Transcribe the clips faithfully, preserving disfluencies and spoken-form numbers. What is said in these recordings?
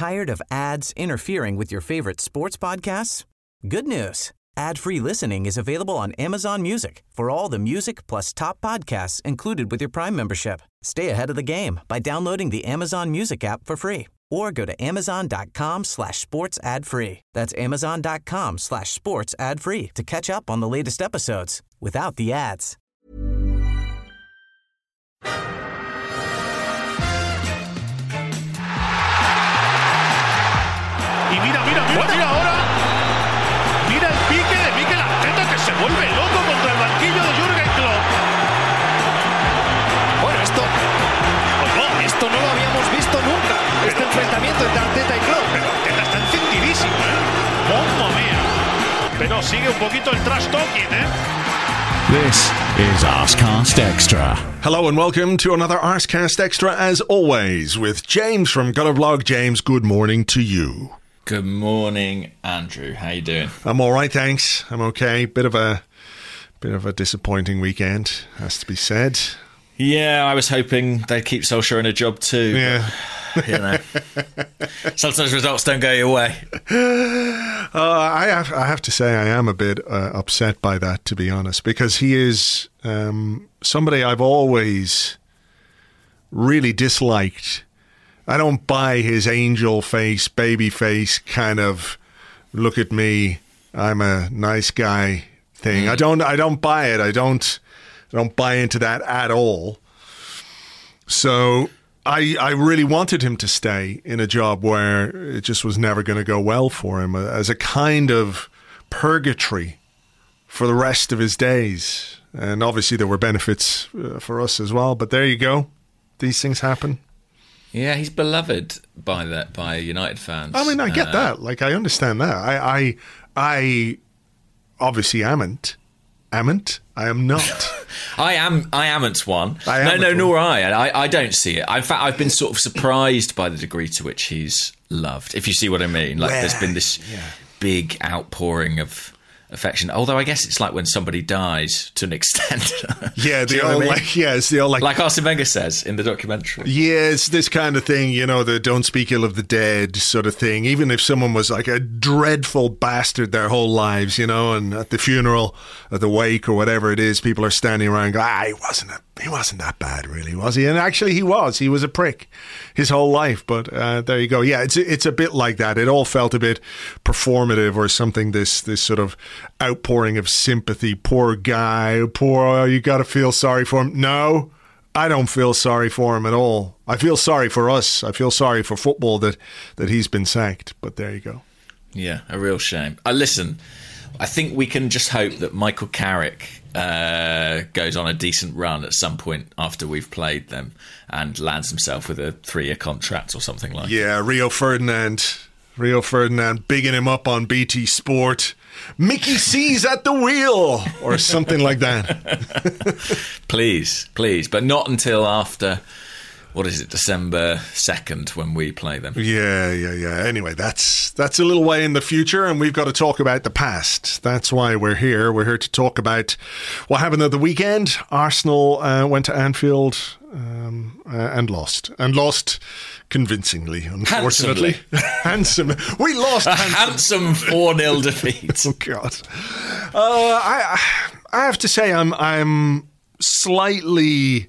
Tired of ads interfering with your favorite sports podcasts? Good news. Ad-free listening is available on Amazon Music for all the music plus top podcasts included with your Prime membership. Stay ahead of the game by downloading the Amazon Music app for free or go to amazon.com slash sports ad free. That's amazon.com slash sports ad free to catch up on the latest episodes without the ads. Y mira, mira, mira, mira ahora. Mira el pique de Mikel Arteta que se vuelve loco contra el banquillo de Jürgen Klopp. Bueno, esto, pues no, esto no lo habíamos visto nunca. Este pero, enfrentamiento entre Arteta y Klopp. Pero Arteta está encendidísimo, ¿eh? Mamma mía. Pero sigue un poquito el trash talking, ¿eh? This is Arsecast Extra. Hello and welcome to another Arsecast Extra, as always, with James from Gutterblog. James, good morning to you. Good morning, Andrew. How you doing? I'm all right, thanks. I'm okay. Bit of a bit of a disappointing weekend, has to be said. Yeah, I was hoping they'd keep Solskjaer in a job too. Yeah. But, you know, sometimes results don't go your way. Uh, I have I have to say I am a bit uh, upset by that, to be honest, because he is um, somebody I've always really disliked. I don't buy his angel face, baby face kind of look at me, I'm a nice guy thing. Mm. I don't I don't buy it. I don't I don't buy into that at all. So I I really wanted him to stay in a job where it just was never going to go well for him, as a kind of purgatory for the rest of his days. And obviously there were benefits uh, for us as well, but there you go. These things happen. Yeah, he's beloved by that by United fans. I mean, I get uh, that. Like, I understand that. I, I, I obviously amn't. Amn't? I am not. I am. I amn't one. I no, no, one. nor I. I. I don't see it. In fact, I've been sort of surprised by the degree to which he's loved. If you see what I mean, like, yeah, there's been this yeah. big outpouring of affection. Although I guess it's like when somebody dies to an extent. Yeah, the you know old I mean? like yeah, it's the old like like Arsene Wenger says in the documentary. Yeah, it's this kind of thing, you know, the don't speak ill of the dead sort of thing. Even if someone was like a dreadful bastard their whole lives, you know, and at the funeral, at the wake or whatever it is, people are standing around going, ah, he wasn't a, he wasn't that bad, really, was he? And actually, he was. He was a prick his whole life. But uh, there you go. Yeah, it's it's a bit like that. It all felt a bit performative or something. This this sort of outpouring of sympathy. Poor guy. Poor. Oh, you got to feel sorry for him. No, I don't feel sorry for him at all. I feel sorry for us. I feel sorry for football that that he's been sacked. But there you go. Yeah, a real shame. Uh, listen, I think we can just hope that Michael Carrick uh, goes on a decent run at some point after we've played them and lands himself with a three-year contract or something like that. Yeah, Rio Ferdinand. Rio Ferdinand bigging him up on B T Sport. Mickey C's at the wheel or something like that. Please, please. But not until after... What is it, December second when we play them? Yeah, yeah, yeah. Anyway, that's that's a little way in the future, and we've got to talk about the past. That's why we're here. We're here to talk about what happened at the weekend. Arsenal uh, went to Anfield um, uh, and lost. And lost convincingly, unfortunately. Handsome. We lost. A handsome four nil defeat. Oh, God. Uh, I, I have to say I'm I'm slightly...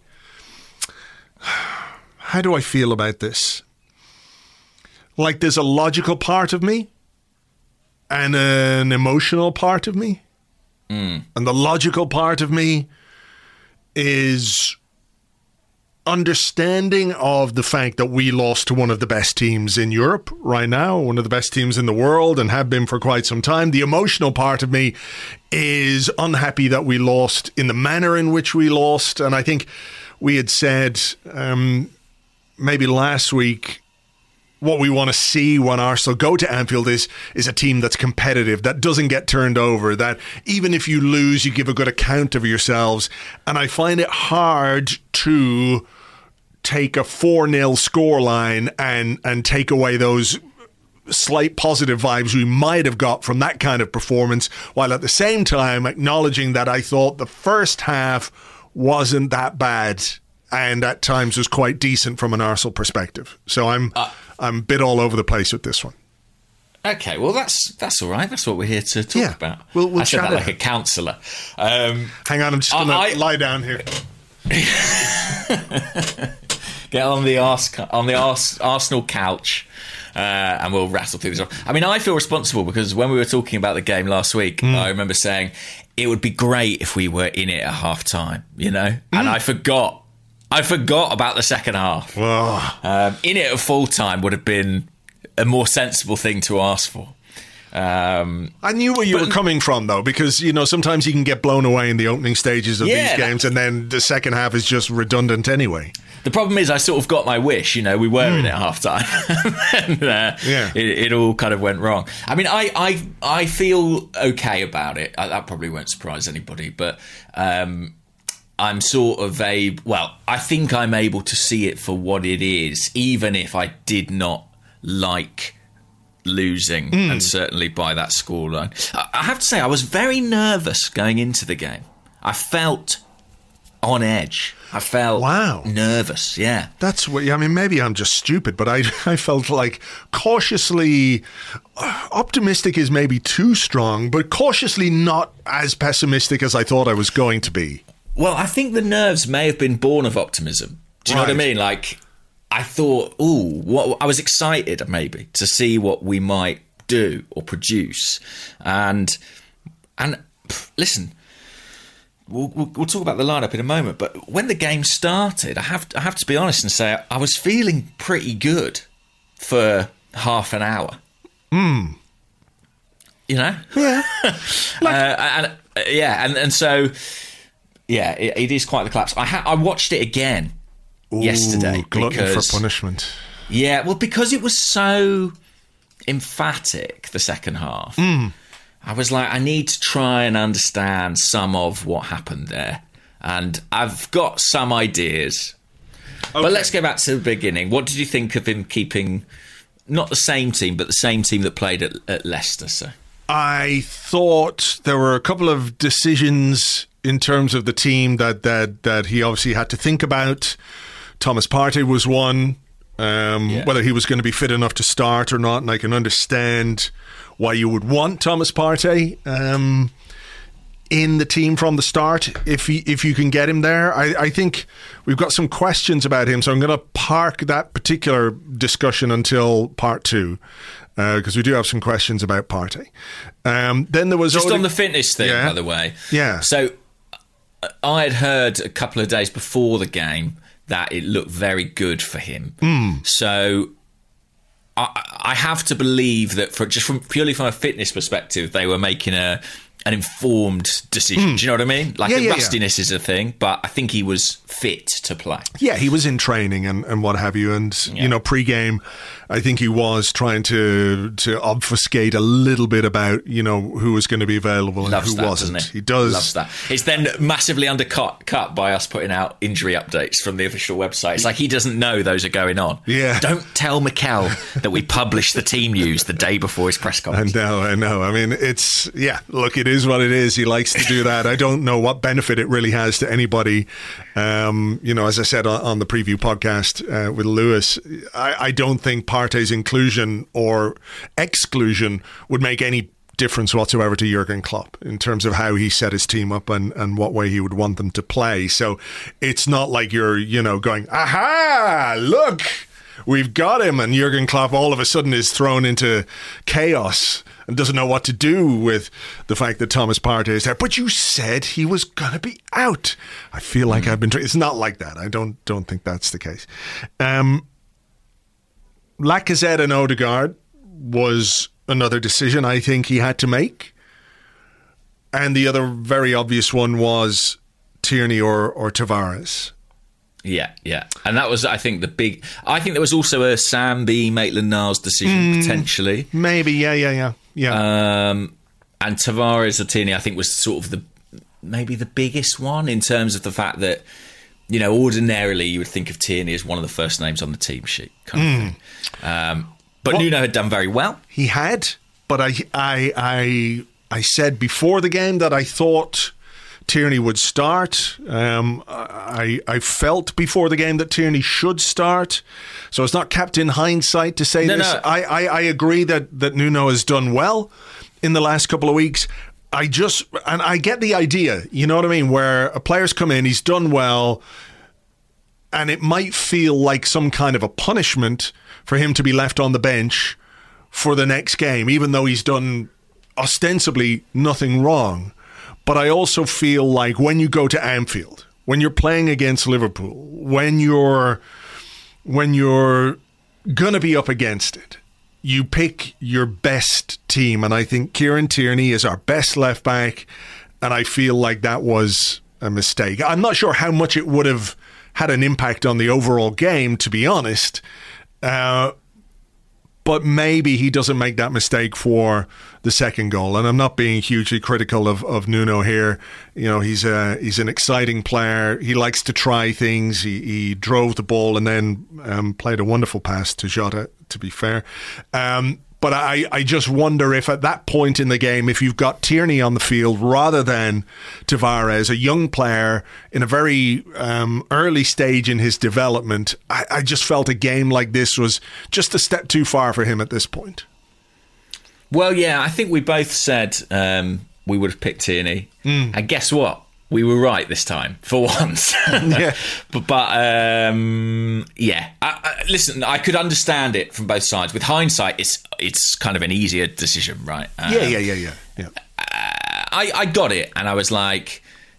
How do I feel about this? Like, there's a logical part of me and an emotional part of me. Mm. And the logical part of me is understanding of the fact that we lost to one of the best teams in Europe right now, one of the best teams in the world, and have been for quite some time. The emotional part of me is unhappy that we lost in the manner in which we lost. And I think we had said... Um, maybe last week, what we want to see when Arsenal go to Anfield is is a team that's competitive, that doesn't get turned over, that even if you lose, you give a good account of yourselves. And I find it hard to take a four nil scoreline and, and take away those slight positive vibes we might have got from that kind of performance, while at the same time acknowledging that I thought the first half wasn't that bad. and at times was quite decent from an Arsenal perspective. So I'm uh, I'm a bit all over the place with this one. Okay, well that's that's all right. That's what we're here to talk yeah. about. We'll, we'll I said chat that like it. a counsellor. Um, Hang on, I'm just going I, to lie down here. Get on the Ars- on the Ars- Arsenal couch, uh, and we'll rattle through this. I mean, I feel responsible because when we were talking about the game last week, mm. I remember saying it would be great if we were in it at half time, you know, mm. and I forgot. I forgot about the second half. Um, in it at full time would have been a more sensible thing to ask for. Um, I knew where you but, were coming from, though, because, you know, sometimes you can get blown away in the opening stages of yeah, these games, that, and then the second half is just redundant anyway. The problem is I sort of got my wish, you know, we were mm. in it at half-time, and uh, yeah. it, it all kind of went wrong. I mean, I I, I feel okay about it. I, that probably won't surprise anybody, but um, I'm sort of a... Well, I think I'm able to see it for what it is, even if I did not like... losing mm. and certainly by that scoreline. I have to say I was very nervous going into the game. I felt on edge. I felt wow. nervous, yeah. That's what, I mean, maybe I'm just stupid, but I, I felt like cautiously optimistic is maybe too strong, but cautiously not as pessimistic as I thought I was going to be. Well, I think the nerves may have been born of optimism. Do you right. know what I mean? Like, I thought, ooh, what, I was excited maybe to see what we might do or produce. And, and pff, listen, we'll, we'll, we'll talk about the lineup in a moment, but when the game started, I have, I have to be honest and say I was feeling pretty good for half an hour. Mm. You know? Yeah. like- uh, and uh, yeah, and, and so, yeah, it, it is quite the collapse. I, ha- I watched it again. Ooh, yesterday glutton because, for punishment. Yeah, well, because it was so emphatic, the second half. Mm. I was like, I need to try and understand some of what happened there. And I've got some ideas. Okay. But let's go back to the beginning. What did you think of him keeping, not the same team, but the same team that played at, at Leicester? So I thought there were a couple of decisions in terms of the team that, that, that he obviously had to think about. Thomas Partey was one, um, yeah. whether he was going to be fit enough to start or not, and I can understand why you would want Thomas Partey um, in the team from the start if he, if you can get him there. I, I think we've got some questions about him, so I'm going to park that particular discussion until part two, because uh, we do have some questions about Partey. Um, then there was just Ode- on the fitness thing, yeah. by the way. Yeah. So I had heard a couple of days before the game that it looked very good for him. Mm. So I, I have to believe that for just from purely from a fitness perspective, they were making a an informed decision. Mm. Do you know what I mean? Like yeah, the yeah, rustiness yeah. is a thing, but I think he was fit to play. Yeah, he was in training and, and what have you. And, yeah. you know, pre-game, I think he was trying to to obfuscate a little bit about, you know, who was going to be available and Loves who that, wasn't. Doesn't he? he does. Loves that. It's then massively undercut cut by us putting out injury updates from the official website. It's like he doesn't know those are going on. Yeah. Don't tell Mikel that we published the team news the day before his press conference. I know, I know. I mean, it's, yeah, look, it is what it is. He likes to do that. I don't know what benefit it really has to anybody. Um, you know, as I said on, on the preview podcast uh, with Lewis, I, I don't think Partey's inclusion or exclusion would make any difference whatsoever to Jurgen Klopp in terms of how he set his team up and, and what way he would want them to play. So it's not like you're, you know, going, aha, look, we've got him, and Jurgen Klopp all of a sudden is thrown into chaos and doesn't know what to do with the fact that Thomas Partey is there. But you said he was going to be out. I feel like mm. I've been... Tra- it's not like that. I don't don't think that's the case. Um, Lacazette and Odegaard was another decision I think he had to make. And the other very obvious one was Tierney or, or Tavares. Yeah, yeah. And that was, I think, the big... I think there was also a Sam B. Maitland-Niles decision, mm, potentially. Maybe, yeah, yeah, yeah. yeah. Um, and Tavares or Tierney, I think, was sort of the maybe the biggest one in terms of the fact that, you know, ordinarily you would think of Tierney as one of the first names on the team sheet, kind of mm. thing. Um, but well, Nuno had done very well. He had, but I, I, I, I said before the game that I thought Tierney would start. Um, I I felt before the game that Tierney should start. So it's not kept in hindsight to say no, this. No. I, I, I agree that, that Nuno has done well in the last couple of weeks. I just, and I get the idea, you know what I mean, where a player's come in, he's done well, and it might feel like some kind of a punishment for him to be left on the bench for the next game, even though he's done ostensibly nothing wrong. But I also feel like when you go to Anfield, when you're playing against Liverpool, when you're when you're gonna be up against it, you pick your best team, and I think Kieran Tierney is our best left back, and I feel like that was a mistake. I'm not sure how much it would have had an impact on the overall game, to be honest, uh, but maybe he doesn't make that mistake for the second goal. And I'm not being hugely critical of, of Nuno here. You know, he's a, he's an exciting player. He likes to try things. He, he drove the ball and then um, played a wonderful pass to Jota, to be fair. Um, but I, I just wonder if at that point in the game, if you've got Tierney on the field rather than Tavares, a young player in a very um, early stage in his development, I, I just felt a game like this was just a step too far for him at this point. Well, yeah, I think we both said um, we would have picked Tierney. Mm. And guess what? We were right this time, for once. yeah. But, but um, yeah. I, I, listen, I could understand it from both sides. With hindsight, it's it's kind of an easier decision, right? Um, yeah, yeah, yeah, yeah. yeah. Uh, I, I got it, and I was like,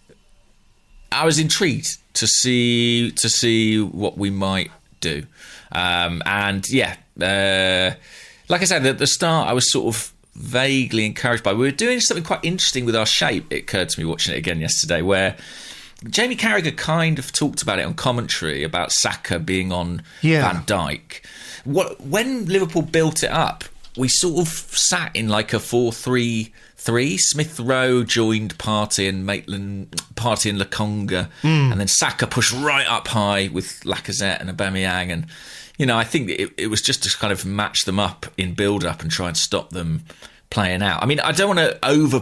I was intrigued to see to see what we might do. Um, and yeah, uh, like I said, at the start, I was sort of vaguely encouraged by. We were doing something quite interesting with our shape. It occurred to me watching it again yesterday, where Jamie Carragher kind of talked about it on commentary about Saka being on yeah. Van Dijk. What when Liverpool built it up, we sort of sat in like a four three three. Smith Rowe joined Partey and Maitland, Partey and Lokonga, mm. and then Saka pushed right up high with Lacazette and Aubameyang. And you know, I think it, it was just to kind of match them up in build-up and try and stop them playing out. I mean, I don't want to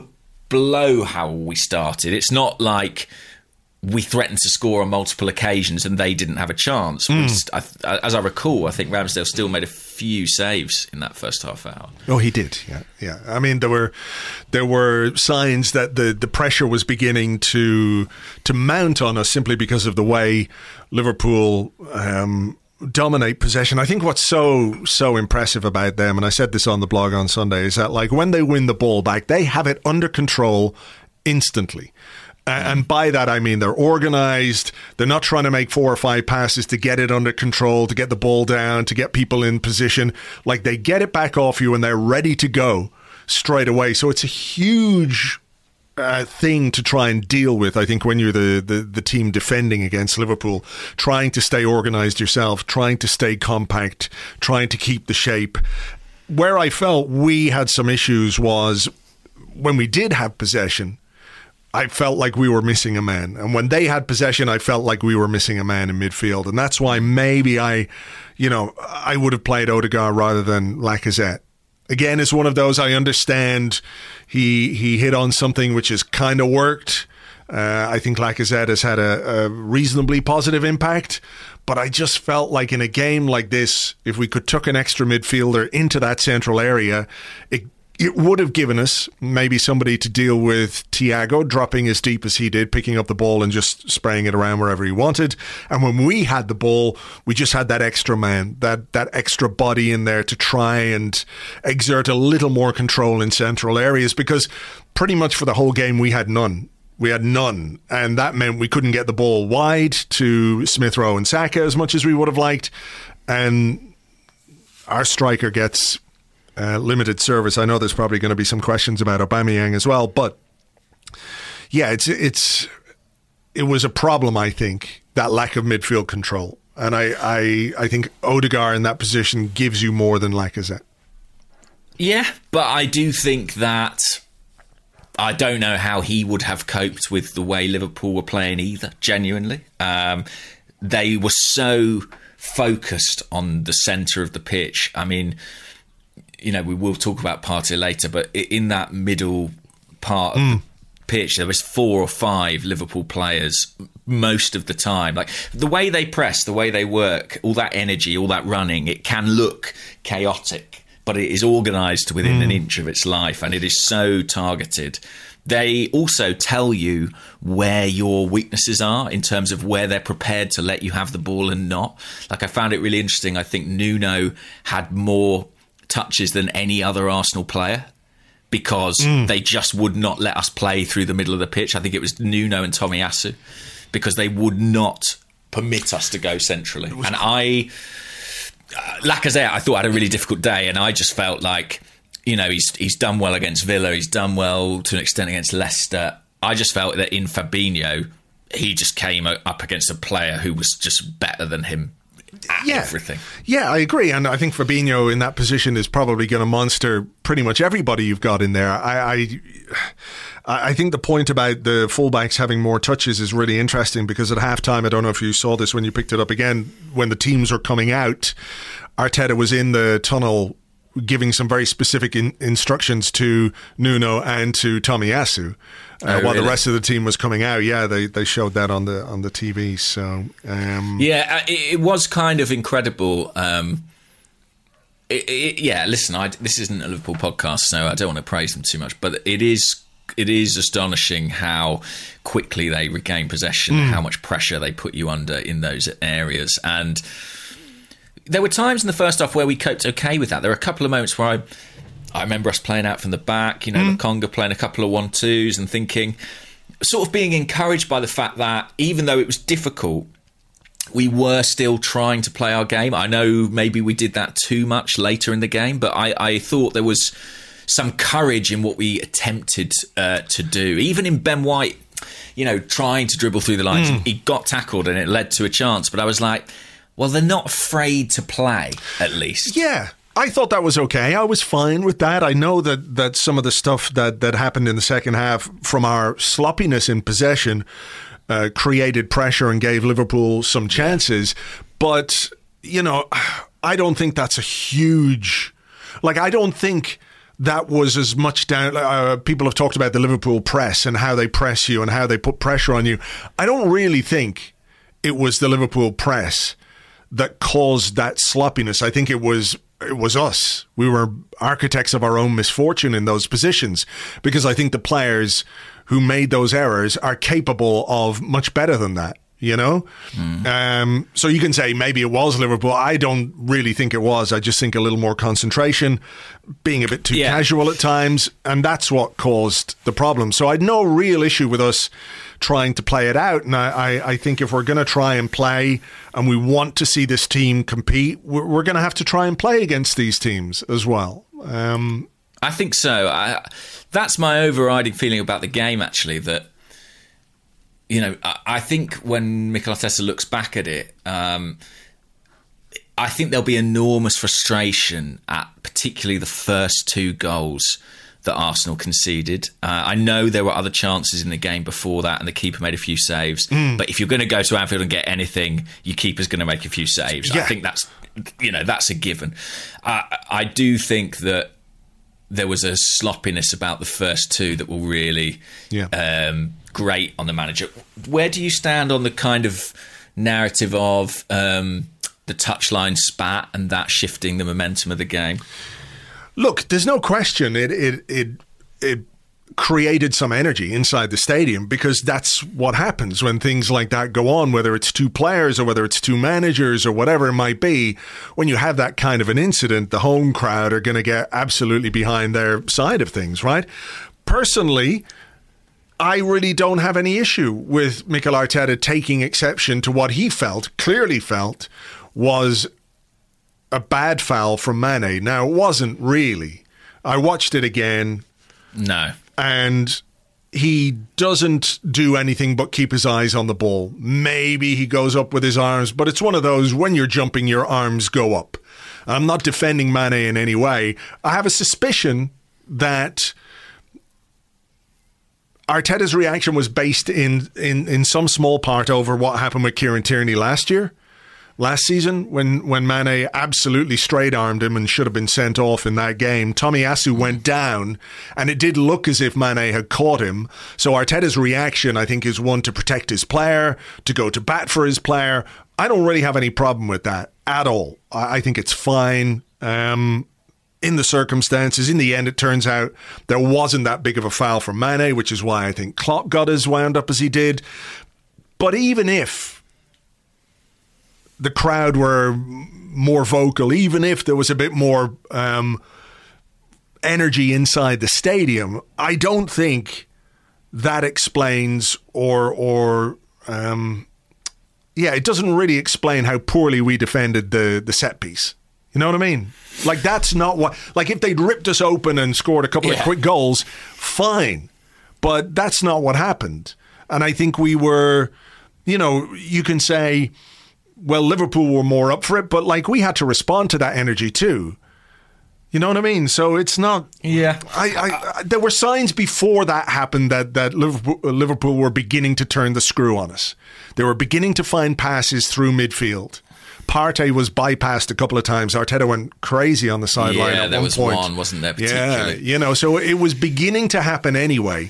overblow how we started. It's not like we threatened to score on multiple occasions and they didn't have a chance. Mm. Just, I, as I recall, I think Ramsdale still made a few saves in that first half hour. Oh, he did. Yeah, yeah. I mean, there were there were signs that the, the pressure was beginning to to mount on us simply because of the way Liverpool Um, dominate possession. I think what's so so impressive about them, and I said this on the blog on Sunday, is that like when they win the ball back, they have it under control instantly. Uh, and by that I mean they're organised. They're not trying to make four or five passes to get it under control, to get the ball down, to get people in position. Like they get it back off you and they're ready to go straight away. So it's a huge Uh, thing to try and deal with, I think, when you're the, the, the team defending against Liverpool, trying to stay organised yourself, trying to stay compact, trying to keep the shape. Where I felt we had some issues was when we did have possession, I felt like we were missing a man. And when they had possession, I felt like we were missing a man in midfield. And that's why maybe I, you know, I would have played Odegaard rather than Lacazette. Again, it's one of those, I understand he he hit on something which has kind of worked. Uh, I think Lacazette has had a, a reasonably positive impact. But I just felt like in a game like this, if we could tuck an extra midfielder into that central area, it it would have given us maybe somebody to deal with Thiago, dropping as deep as he did, picking up the ball and just spraying it around wherever he wanted. And when we had the ball, we just had that extra man, that, that extra body in there to try and exert a little more control in central areas, because pretty much for the whole game we had none. We had none. And that meant we couldn't get the ball wide to Smith Rowe and Saka as much as we would have liked. And our striker gets Uh, limited service. I know there's probably going to be some questions about Aubameyang as well, but yeah, it's it's it was a problem, I think, that lack of midfield control, and I I, I think Odegaard in that position gives you more than Lacazette. Yeah, but I do think that I don't know how he would have coped with the way Liverpool were playing either. Genuinely, um, they were so focused on the centre of the pitch. I mean, you know, we will talk about Partey later, but in that middle part of mm. pitch, there was four or five Liverpool players most of the time. Like the way they press, the way they work, all that energy, all that running, it can look chaotic, but it is organised within mm. an inch of its life, and it is so targeted. They also tell you where your weaknesses are in terms of where they're prepared to let you have the ball and not. Like I found it really interesting. I think Nuno had more touches than any other Arsenal player, because mm. they just would not let us play through the middle of the pitch. I think it was Nuno and Tomiyasu, because they would not permit us to go centrally. And I, uh, Lacazette, I thought had a really difficult day, and I just felt like, you know, he's he's done well against Villa, he's done well to an extent against Leicester. I just felt that in Fabinho, he just came up against a player who was just better than him. Yeah. Everything. Yeah, I agree. And I think Fabinho in that position is probably going to monster pretty much everybody you've got in there. I, I I think the point about the fullbacks having more touches is really interesting, because at halftime, I don't know if you saw this when you picked it up again, when the teams were coming out, Arteta was in the tunnel giving some very specific in, instructions to Nuno and to Tomiyasu. Uh, oh, while really? The rest of the team was coming out, yeah, they, they showed that on the on the T V. So um, yeah, it, it was kind of incredible. Um, it, it, yeah, listen, I, this isn't a Liverpool podcast, so I don't want to praise them too much, but it is it is astonishing how quickly they regain possession, mm. how much pressure they put you under in those areas. And there were times in the first half where we coped okay with that. There were a couple of moments where I. I remember us playing out from the back, you know, mm. Lokonga playing a couple of one-twos and thinking, sort of being encouraged by the fact that even though it was difficult, we were still trying to play our game. I know maybe we did that too much later in the game, but I, I thought there was some courage in what we attempted uh, to do. Even in Ben White, you know, trying to dribble through the lines, mm. he got tackled and it led to a chance. But I was like, well, they're not afraid to play, at least. Yeah. I thought that was okay. I was fine with that. I know that, that some of the stuff that, that happened in the second half from our sloppiness in possession uh, created pressure and gave Liverpool some chances. But, you know, I don't think that's a huge... Like, I don't think that was as much down... Uh, people have talked about the Liverpool press and how they press you and how they put pressure on you. I don't really think it was the Liverpool press that caused that sloppiness. I think it was... It was us. We were architects of our own misfortune in those positions, because I think the players who made those errors are capable of much better than that, you know? Mm. Um, so you can say maybe it was Liverpool. I don't really think it was. I just think a little more concentration, being a bit too yeah. casual at times, and that's what caused the problem. So I had no real issue with us trying to play it out. And I, I, I think if we're going to try and play and we want to see this team compete, we're, we're going to have to try and play against these teams as well. Um, I think so. I, that's my overriding feeling about the game, actually, that, you know, I, I think when Mikel Arteta looks back at it, um, I think there'll be enormous frustration at particularly the first two goals that Arsenal conceded. Uh, I know there were other chances in the game before that and the keeper made a few saves, mm. but if you're going to go to Anfield and get anything, your keeper's going to make a few saves. Yeah. I think that's, you know, that's a given. Uh, I do think that there was a sloppiness about the first two that were really yeah. um, great on the manager. Where do you stand on the kind of narrative of um, the touchline spat and that shifting the momentum of the game? Look, there's no question it it it it created some energy inside the stadium, because that's what happens when things like that go on, whether it's two players or whether it's two managers or whatever it might be. When you have that kind of an incident, the home crowd are going to get absolutely behind their side of things, right? Personally, I really don't have any issue with Mikel Arteta taking exception to what he felt, clearly felt, was a bad foul from Mane. Now, it wasn't really. I watched it again. No. And he doesn't do anything but keep his eyes on the ball. Maybe he goes up with his arms, but it's one of those, when you're jumping, your arms go up. I'm not defending Mane in any way. I have a suspicion that Arteta's reaction was based in, in, in some small part over what happened with Kieran Tierney last year, last season when, when Mane absolutely straight-armed him and should have been sent off in that game. Tomiyasu went down, and it did look as if Mane had caught him. So Arteta's reaction, I think, is one to protect his player, to go to bat for his player. I don't really have any problem with that at all. I, I think it's fine. Um... In the circumstances, in the end, it turns out there wasn't that big of a foul for Mane, which is why I think Klopp got as wound up as he did. But even if the crowd were more vocal, even if there was a bit more um, energy inside the stadium, I don't think that explains or, or um, yeah, it doesn't really explain how poorly we defended the, the set piece. You know what I mean? Like, that's not what... Like, if they'd ripped us open and scored a couple yeah. of quick goals, fine. But that's not what happened. And I think we were... You know, you can say, well, Liverpool were more up for it, but, like, we had to respond to that energy too. You know what I mean? So it's not... Yeah. I, I, I, there were signs before that happened that, that Liverpool, Liverpool were beginning to turn the screw on us. They were beginning to find passes through midfield. Partey was bypassed a couple of times. Arteta went crazy on the sideline yeah, at there one was point. one, wasn't there, particularly? Yeah, you know, so it was beginning to happen anyway.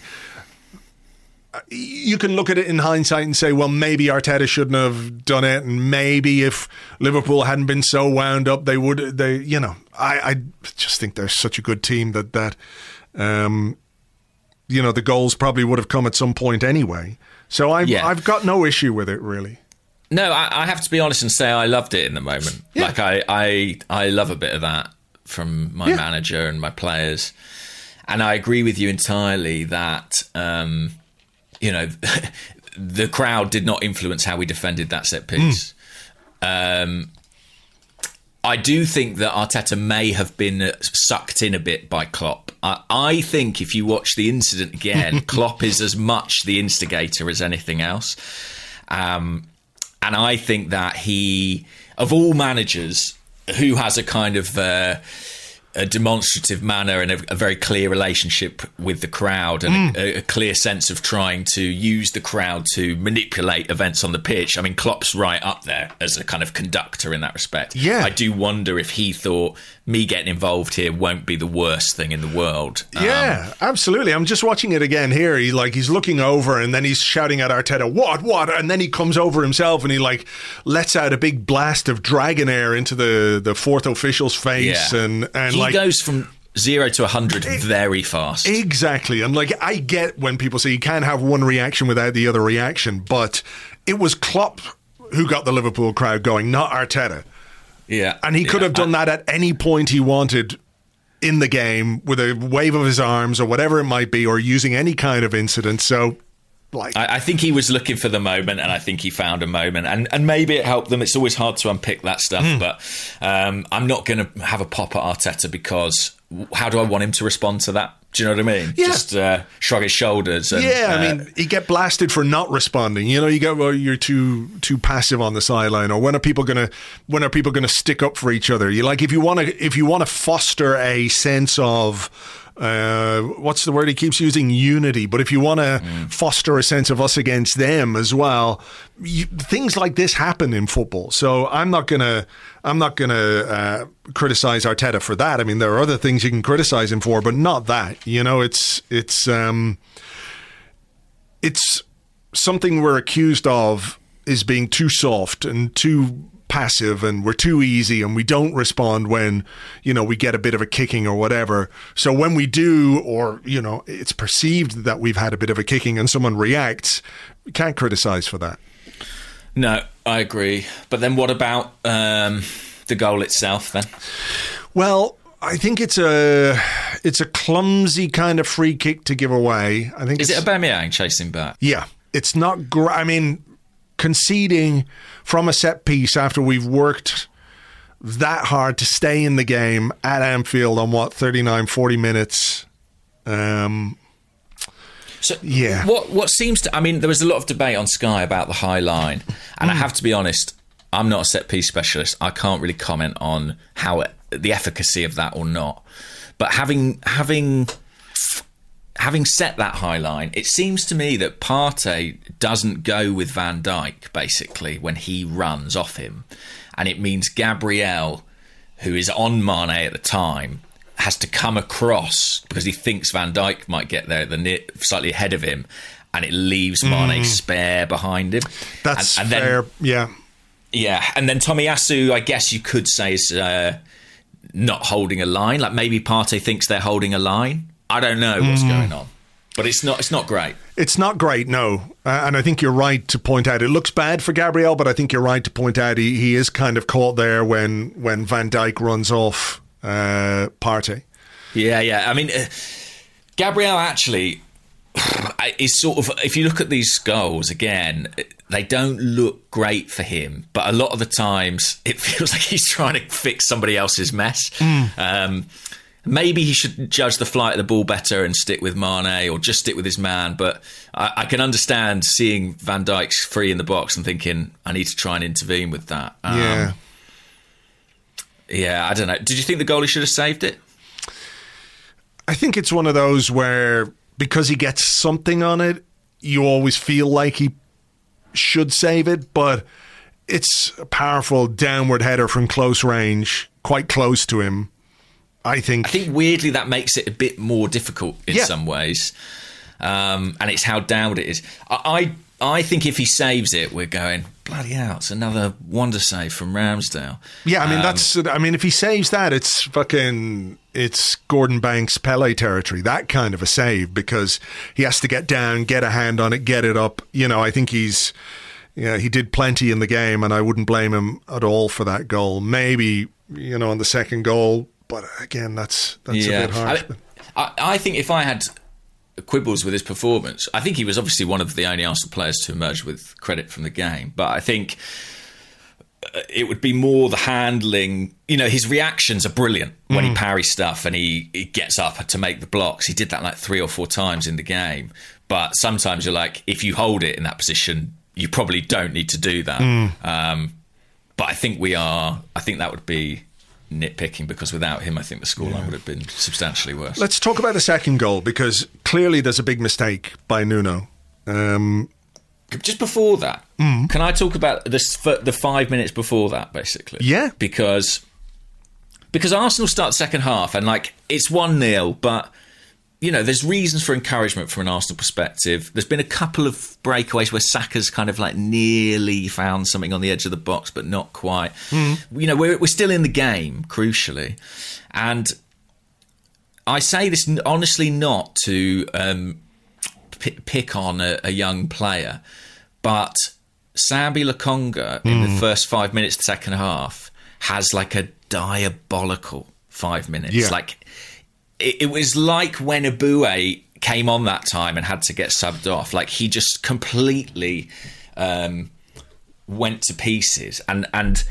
You can look at it in hindsight and say, well, maybe Arteta shouldn't have done it, and maybe if Liverpool hadn't been so wound up, they would, they, you know, I, I just think they're such a good team that, that um, you know, the goals probably would have come at some point anyway. So I've, yeah. I've got no issue with it, really. No, I, I have to be honest and say I loved it in the moment. Yeah. Like, I, I, I love a bit of that from my yeah. manager and my players. And I agree with you entirely that, um, you know, the crowd did not influence how we defended that set piece. Mm. Um, I do think that Arteta may have been sucked in a bit by Klopp. I, I think if you watch the incident again, Klopp is as much the instigator as anything else. Um And I think that he, of all managers, who has a kind of uh, a demonstrative manner and a, a very clear relationship with the crowd and mm. a, a clear sense of trying to use the crowd to manipulate events on the pitch. I mean, Klopp's right up there as a kind of conductor in that respect. Yeah. I do wonder if he thought me getting involved here won't be the worst thing in the world. Yeah, um, absolutely. I'm just watching it again here. He like he's looking over and then he's shouting at Arteta, what, what? And then he comes over himself and he like lets out a big blast of dragon air into the, the fourth official's face. Yeah. And, and he like, goes from zero to a hundred very fast. Exactly. And like, I get when people say you can't have one reaction without the other reaction, but it was Klopp who got the Liverpool crowd going, not Arteta. Yeah, and he could yeah. have done that at any point he wanted in the game with a wave of his arms or whatever it might be, or using any kind of incident. So, like, I, I think he was looking for the moment, and I think he found a moment, and and maybe it helped them. It's always hard to unpick that stuff, mm. but um, I'm not going to have a pop at Arteta because how do I want him to respond to that? Do you know what I mean? Yeah. Just uh, shrug his shoulders. And, yeah, I uh, mean, you get blasted for not responding. You know, you get well, you're too too passive on the sideline, or when are people gonna when are people gonna stick up for each other? You like if you want to if you want to foster a sense of uh, what's the word he keeps using? Unity. But if you want to mm. foster a sense of us against them as well, you, things like this happen in football. So I'm not gonna I'm not gonna uh, criticize Arteta for that. I mean, there are other things you can criticize him for, but not that. You know, it's it's um, it's something we're accused of is being too soft and too passive, and we're too easy, and we don't respond when, you know, we get a bit of a kicking or whatever. So when we do, or, you know, it's perceived that we've had a bit of a kicking and someone reacts, we can't criticize for that. No, I agree. But then what about um, the goal itself then? Well, I think it's a it's a clumsy kind of free kick to give away. I think Is it's, it Aubameyang chasing back? Yeah. It's not great. I mean, conceding from a set piece after we've worked that hard to stay in the game at Anfield on what, thirty-nine, forty minutes. Um, so yeah. What what seems to, I mean, there was a lot of debate on Sky about the high line, and mm. I have to be honest, I'm not a set piece specialist. I can't really comment on how it, the efficacy of that or not. But having having having set that high line, it seems to me that Partey doesn't go with Van Dijk, basically, when he runs off him. And it means Gabriel, who is on Mane at the time, has to come across because he thinks Van Dijk might get there at the near, slightly ahead of him, and it leaves Mane mm. spare behind him. That's and, and fair, then, yeah. Yeah, and then Tomiyasu, I guess you could say, is uh, not holding a line. Like maybe Partey thinks they're holding a line. I don't know what's mm. going on. But it's not It's not great. It's not great, no. Uh, and I think you're right to point out, it looks bad for Gabriel, but I think you're right to point out he, he is kind of caught there when, when Van Dijk runs off uh, Partey. Yeah, yeah. I mean, uh, Gabriel actually is sort of, if you look at these goals again, they don't look great for him, but a lot of the times it feels like he's trying to fix somebody else's mess. Mm. Um, maybe he should judge the flight of the ball better and stick with Mane or just stick with his man, but I, I can understand seeing Van Dijk's free in the box and thinking, I need to try and intervene with that. Um, yeah. Yeah, I don't know. Did you think the goalie should have saved it? I think it's one of those where because he gets something on it, you always feel like he should save it, but it's a powerful downward header from close range, quite close to him. I think I think weirdly that makes it a bit more difficult in yeah. some ways, um, and it's how downward it is. I, I I think if he saves it, we're going bloody hell. It's another wonder save from Ramsdale. Yeah, I mean um, that's. I mean, if he saves that, it's fucking. It's Gordon Banks Pele territory. That kind of a save because he has to get down, get a hand on it, get it up. You know, I think he's. Yeah, he did plenty in the game, and I wouldn't blame him at all for that goal. Maybe you know on the second goal. But again, that's that's yeah. a bit harsh. I, I think if I had quibbles with his performance, I think he was obviously one of the only Arsenal players to emerge with credit from the game. But I think it would be more the handling. You know, his reactions are brilliant when mm. he parries stuff and he, he gets up to make the blocks. He did that like three or four times in the game. But sometimes you're like, if you hold it in that position, you probably don't need to do that. Mm. Um, but I think we are. I think that would be nitpicking because without him I think the scoreline yeah. would have been substantially worse. Let's talk about the second goal because clearly there's a big mistake by Nuno. Um, Just before that, mm. can I talk about this the five minutes before that basically? Yeah. Because because Arsenal start the second half and like it's one nil, but you know, there's reasons for encouragement from an Arsenal perspective. There's been a couple of breakaways where Saka's kind of like nearly found something on the edge of the box, but not quite. Mm. You know, we're, we're still in the game, crucially. And I say this honestly not to um, p- pick on a, a young player, but Sambi Lokonga mm. in the first five minutes of the second half has like a diabolical five minutes. Yeah. Like, it was like when Abue came on that time and had to get subbed off. Like he just completely um, went to pieces, and and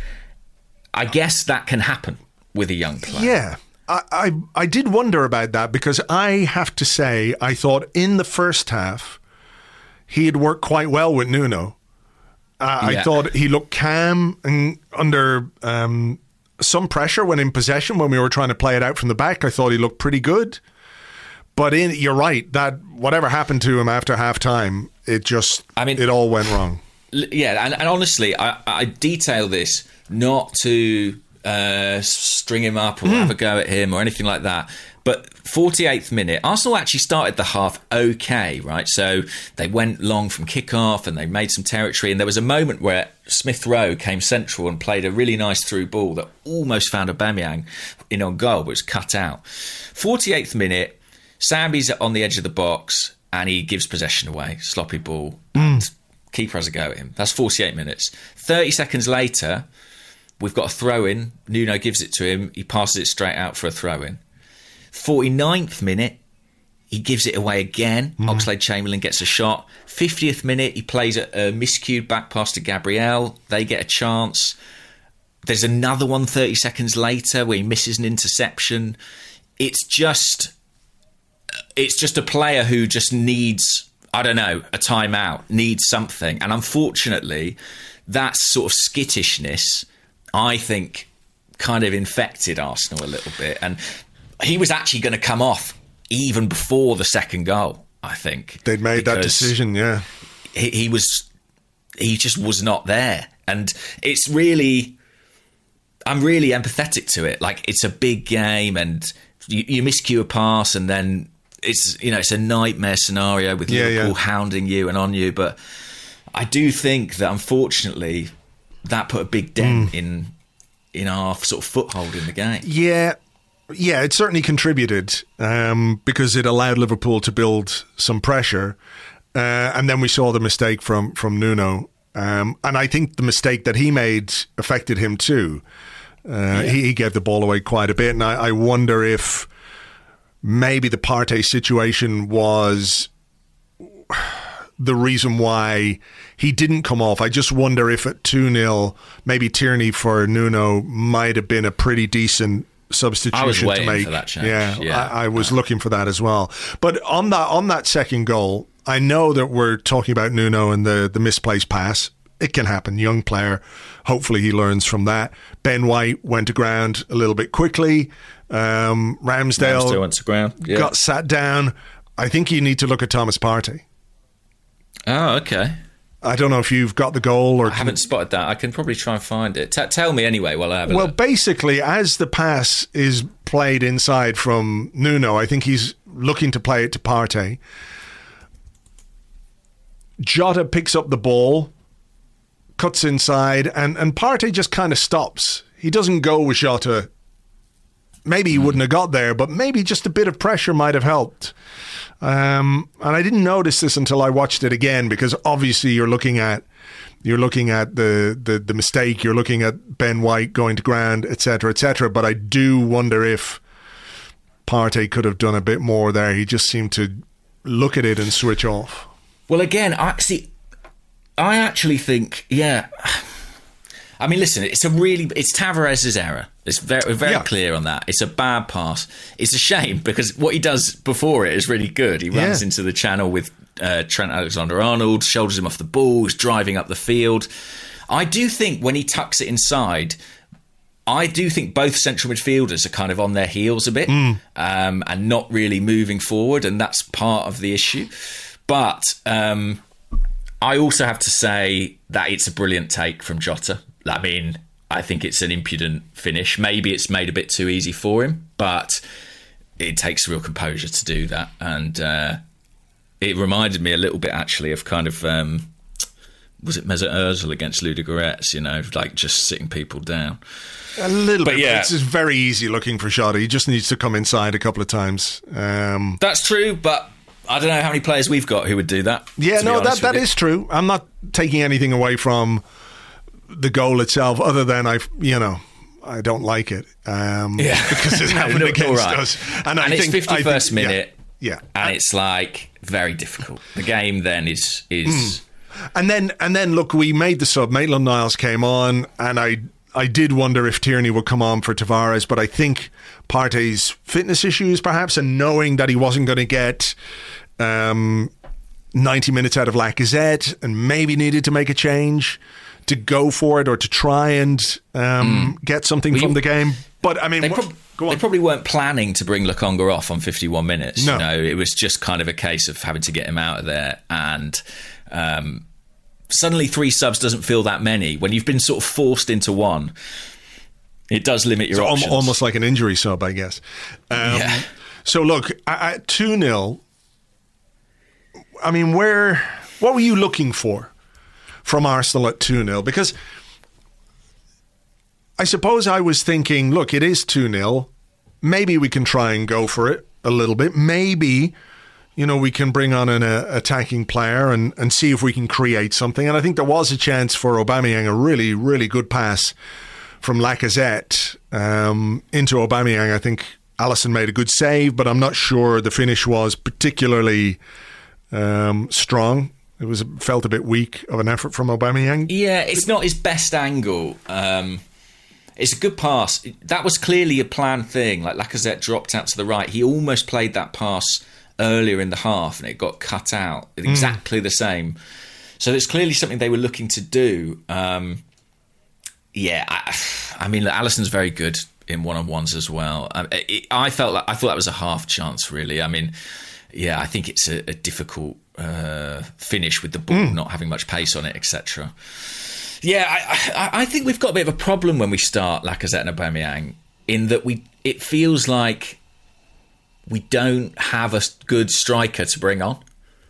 I guess that can happen with a young player. Yeah, I, I I did wonder about that because I have to say I thought in the first half he had worked quite well with Nuno. Uh, yeah. I thought he looked calm and under. Um, some pressure when in possession when we were trying to play it out from the back. I thought he looked pretty good, but in, you're right that whatever happened to him after half time, it just I mean it all went wrong. Yeah, and, and honestly I, I detail this not to uh, string him up or mm. have a go at him or anything like that, but forty-eighth minute, Arsenal actually started the half okay, right? So they went long from kick-off and they made some territory, and there was a moment where Smith Rowe came central and played a really nice through ball that almost found Aubameyang in on goal, but was cut out. forty-eighth minute, Sambi's on the edge of the box and he gives possession away, sloppy ball, mm. and keeper has a go at him. That's forty-eight minutes. thirty seconds later, we've got a throw-in. Nuno gives it to him. He passes it straight out for a throw-in. forty-ninth minute, he gives it away again. Mm. Oxlade-Chamberlain gets a shot. fiftieth minute, he plays a, a miscued back pass to Gabriel. They get a chance. There's another one thirty seconds later where he misses an interception. It's just, it's just a player who just needs, I don't know, a timeout, needs something. And unfortunately, that sort of skittishness, I think, kind of infected Arsenal a little bit. And he was actually going to come off even before the second goal, I think. They'd made that decision, yeah. He, he was, he just was not there. And it's really, I'm really empathetic to it. Like, it's a big game and you, you miscue a pass and then it's, you know, it's a nightmare scenario with yeah, Liverpool yeah. hounding you and on you. But I do think that, unfortunately, that put a big dent mm. in in our sort of foothold in the game. Yeah, yeah, it certainly contributed um, because it allowed Liverpool to build some pressure. Uh, and then we saw the mistake from, from Nuno. Um, and I think the mistake that he made affected him too. Uh, yeah. he, he gave the ball away quite a bit. And I, I wonder if maybe the Partey situation was the reason why he didn't come off. I just wonder if at two nil, maybe Tierney for Nuno might have been a pretty decent substitution I was waiting to make. For that change. Yeah, yeah. I, I was uh, looking for that as well. But on that on that second goal, I know that we're talking about Nuno and the, the misplaced pass. It can happen. Young player. Hopefully he learns from that. Ben White went to ground a little bit quickly. Um, Ramsdale, Ramsdale went to ground. Yeah. Got sat down. I think you need to look at Thomas Partey. Oh, okay. I don't know if you've got the goal or... I haven't spotted that. I can probably try and find it. T- tell me anyway while I have a Well, look. basically, as the pass is played inside from Nuno, I think he's looking to play it to Partey. Jota picks up the ball, cuts inside, and, and Partey just kind of stops. He doesn't go with Jota. Maybe he mm. wouldn't have got there, but maybe just a bit of pressure might have helped. Um, and I didn't notice this until I watched it again, because obviously you're looking at you're looking at the, the, the mistake, you're looking at Ben White going to ground, et cetera, et cetera. But I do wonder if Partey could have done a bit more there. He just seemed to look at it and switch off. Well, again, I see. I actually think, yeah. I mean, listen, it's a really it's Tavares's error. It's very very yeah. clear on that. It's a bad pass. It's a shame because what he does before it is really good. He runs yeah. into the channel with uh, Trent Alexander-Arnold, shoulders him off the ball, he's driving up the field. I do think when he tucks it inside, I do think both central midfielders are kind of on their heels a bit mm. um, and not really moving forward, and that's part of the issue. But um, I also have to say that it's a brilliant take from Jota. I mean, I think it's an impudent finish. Maybe it's made a bit too easy for him, but it takes real composure to do that. And uh, it reminded me a little bit, actually, of kind of, um, was it Mesut Ozil against Ludogorets, you know, like just sitting people down. A little but bit. Yeah. It's just very easy looking for Jota. He just needs to come inside a couple of times. Um, That's true, but I don't know how many players we've got who would do that. Yeah, no, that, that is true. I'm not taking anything away from the goal itself, other than I, you know, I don't like it um, yeah. because it's happened no, against right. us, and, and I it's think fifty-first I think, minute, yeah, yeah. and and, it's like very difficult. The game then is is, mm. and then and then look, we made the sub. Maitland-Niles came on, and I I did wonder if Tierney would come on for Tavares, but I think Partey's fitness issues, perhaps, and knowing that he wasn't going to get um, ninety minutes out of Lacazette, and maybe needed to make a change to go for it or to try and um, mm. get something well, from the game. But I mean, they, wh- prob- go on. they probably weren't planning to bring Lokonga off on fifty-one minutes. No. You know, it was just kind of a case of having to get him out of there. And um, suddenly three subs doesn't feel that many. When you've been sort of forced into one, it does limit your so options. Al- almost like an injury sub, I guess. Um, yeah. So look, at two nil, I mean, where, what were you looking for from Arsenal at two nil? Because I suppose I was thinking, look, it is two nil. Maybe we can try and go for it a little bit. Maybe, you know, we can bring on an uh, attacking player and, and see if we can create something. And I think there was a chance for Aubameyang, a really, really good pass from Lacazette um, into Aubameyang. I think Alisson made a good save, but I'm not sure the finish was particularly um, strong. It was felt a bit weak of an effort from Aubameyang. Yeah, it's not his best angle. Um, it's a good pass. That was clearly a planned thing. Like Lacazette dropped out to the right. He almost played that pass earlier in the half and it got cut out. Exactly mm. the same. So it's clearly something they were looking to do. Um, yeah, I, I mean, Alisson's very good in one-on-ones as well. I, it, I felt like I thought that was a half chance, really. I mean, yeah, I think it's a, a difficult uh, finish with the ball mm. not having much pace on it, et cetera. Yeah, I, I, I think we've got a bit of a problem when we start Lacazette and Aubameyang, in that we it feels like we don't have a good striker to bring on.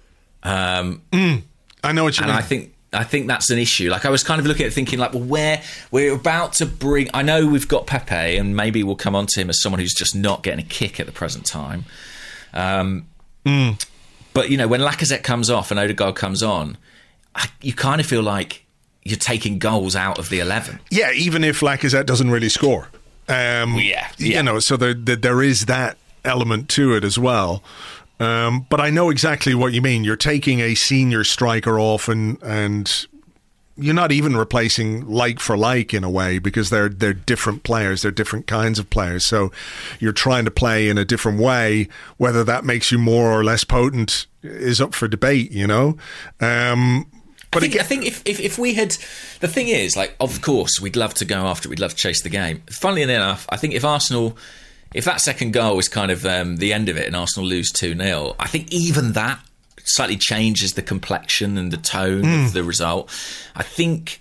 Um, mm. I know what you and mean. I think. I think that's an issue. Like, I was kind of looking at it thinking, like, well, where we're about to bring... I know we've got Pepe, and maybe we'll come on to him as someone who's just not getting a kick at the present time. Um, mm. But, you know, when Lacazette comes off and Odegaard comes on, I, you kind of feel like you're taking goals out of the eleven. Yeah, even if Lacazette doesn't really score. Um, yeah, yeah. You know, so there, there, there is that element to it as well. Um, but I know exactly what you mean. You're taking a senior striker off, and and you're not even replacing like for like in a way, because they're they're different players. They're different kinds of players. So you're trying to play in a different way. Whether that makes you more or less potent is up for debate, you know. Um, but I think, again, I think if, if, if we had... The thing is, like, of course, we'd love to go after it. We'd love to chase the game. Funnily enough, I think if Arsenal... If that second goal is kind of um, the end of it and Arsenal lose two nil, I think even that slightly changes the complexion and the tone mm. of the result. I think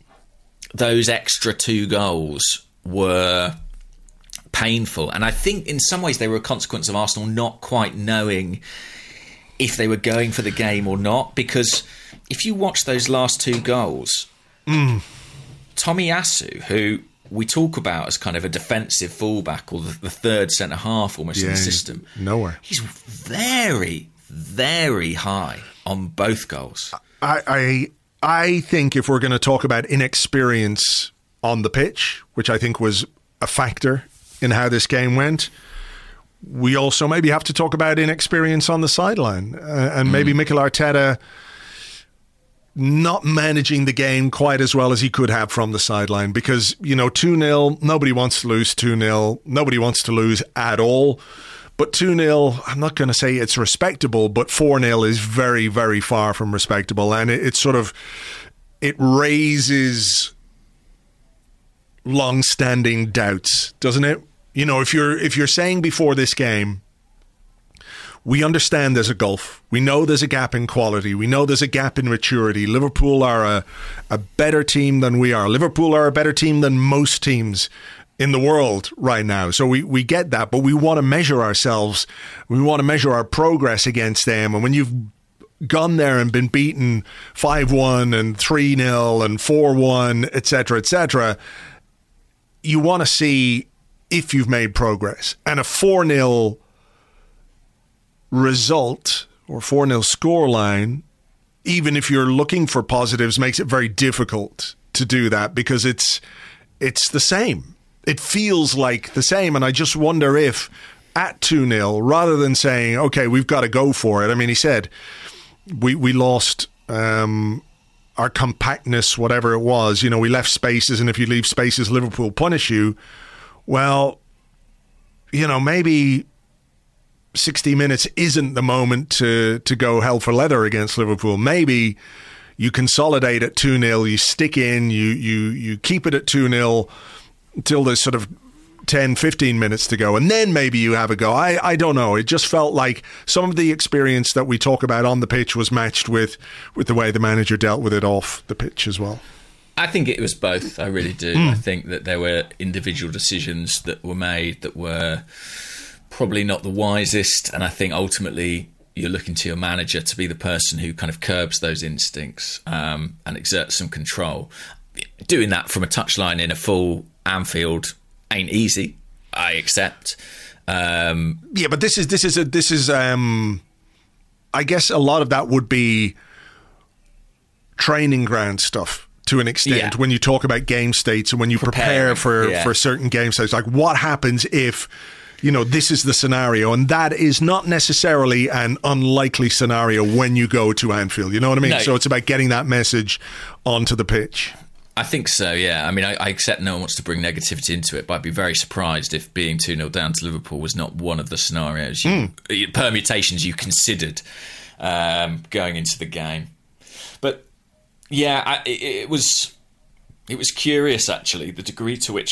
those extra two goals were painful. And I think in some ways they were a consequence of Arsenal not quite knowing if they were going for the game or not. Because if you watch those last two goals, mm. Tomiyasu, who... we talk about as kind of a defensive fullback or the, the third centre half almost yeah, in the system. Nowhere. He's very, very high on both goals. I I, I think if we're going to talk about inexperience on the pitch, which I think was a factor in how this game went, we also maybe have to talk about inexperience on the sideline. Uh, and maybe mm. Mikel Arteta not managing the game quite as well as he could have from the sideline, because, you know, two nil, nobody wants to lose two nil. Nobody wants to lose at all. But two nil, I'm not going to say it's respectable, but four nil is very, very far from respectable. And it, it sort of, it raises long-standing doubts, doesn't it? You know, if you're if you're saying before this game, we understand there's a gulf. We know there's a gap in quality. We know there's a gap in maturity. Liverpool are a, a better team than we are. Liverpool are a better team than most teams in the world right now. So we, we get that, but we want to measure ourselves. We want to measure our progress against them. And when you've gone there and been beaten five one and three nil and four one, et cetera, et cetera, you want to see if you've made progress. And a four nil result or four nil scoreline, even if you're looking for positives, makes it very difficult to do that, because it's it's the same. It feels like the same. And I just wonder if at two nil, rather than saying, okay, we've got to go for it. I mean, he said we, we lost um, our compactness, whatever it was. You know, we left spaces, and if you leave spaces, Liverpool punish you. Well, you know, maybe sixty minutes isn't the moment to, to go hell for leather against Liverpool. Maybe you consolidate at two nil, you stick in, you you you keep it at two nil until there's sort of ten, fifteen minutes to go, and then maybe you have a go. I, I don't know. It just felt like some of the experience that we talk about on the pitch was matched with, with the way the manager dealt with it off the pitch as well. I think it was both. I really do. Mm. I think that there were individual decisions that were made that were probably not the wisest, and I think ultimately you're looking to your manager to be the person who kind of curbs those instincts um, and exerts some control. Doing that from a touchline in a full Anfield ain't easy, I accept. Um, yeah, but this is this is a this is um, I guess a lot of that would be training ground stuff to an extent, yeah. when you talk about game states and when you Preparing, prepare for yeah. for certain game states. Like, what happens if, you know, this is the scenario, and that is not necessarily an unlikely scenario when you go to Anfield. You know what I mean? No. So it's about getting that message onto the pitch. I think so, yeah. I mean, I, I accept no one wants to bring negativity into it, but I'd be very surprised if being two nil down to Liverpool was not one of the scenarios, you, mm. permutations you considered um, going into the game. But yeah, I, it, it was it was curious, actually, the degree to which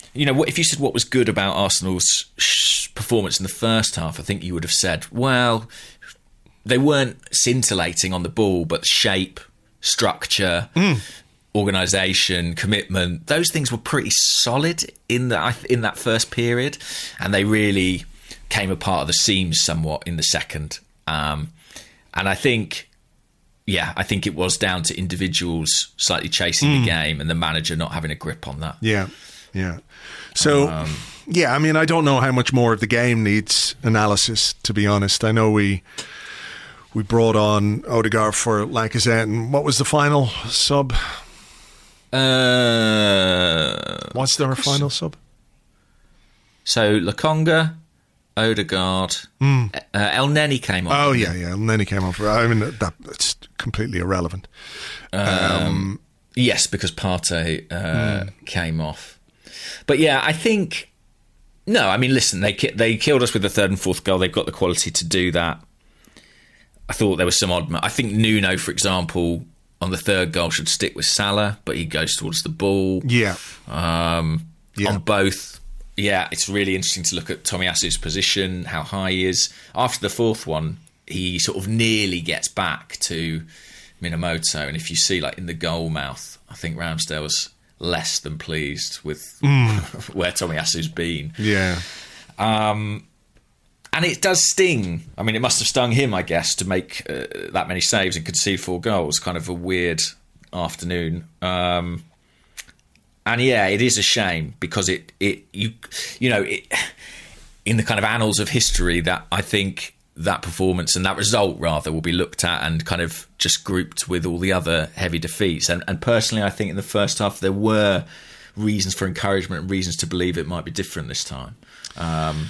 you know, if you said what was good about Arsenal's performance in the first half, I think you would have said, well, they weren't scintillating on the ball, but shape, structure, mm. organisation, commitment, those things were pretty solid in the in that first period, and they really came apart at the seams somewhat in the second. Um, and I think, yeah, I think it was down to individuals slightly chasing mm. the game and the manager not having a grip on that. Yeah, yeah. So, um, yeah, I mean, I don't know how much more of the game needs analysis, to be honest. I know we we brought on Odegaard for Lacazette, and what was the final sub? Uh, What's their final sub? So, Lokonga, Odegaard, mm. uh, El Neni came on. Oh, yeah, yeah, El Neni came on. For, I mean, that, that's completely irrelevant. Um, um, yes, because Partey uh, mm. came off. But yeah, I think, no, I mean, listen, they they killed us with the third and fourth goal. They've got the quality to do that. I thought there was some odd... I think Nuno, for example, on the third goal should stick with Salah, but he goes towards the ball. Yeah. Um, yeah. On both, yeah, it's really interesting to look at Tomiyasu's position, how high he is. After the fourth one, he sort of nearly gets back to Minamoto. And if you see, like, in the goal mouth, I think Ramsdale was less than pleased with mm. where Tomiyasu's been. Yeah. Um, and it does sting. I mean, it must have stung him, I guess, to make uh, that many saves and concede four goals. Kind of a weird afternoon. Um, and yeah, it is a shame because it, it you, you know, it, in the kind of annals of history, that I think that performance and that result rather will be looked at and kind of just grouped with all the other heavy defeats. And, and personally, I think in the first half there were reasons for encouragement and reasons to believe it might be different this time. Um,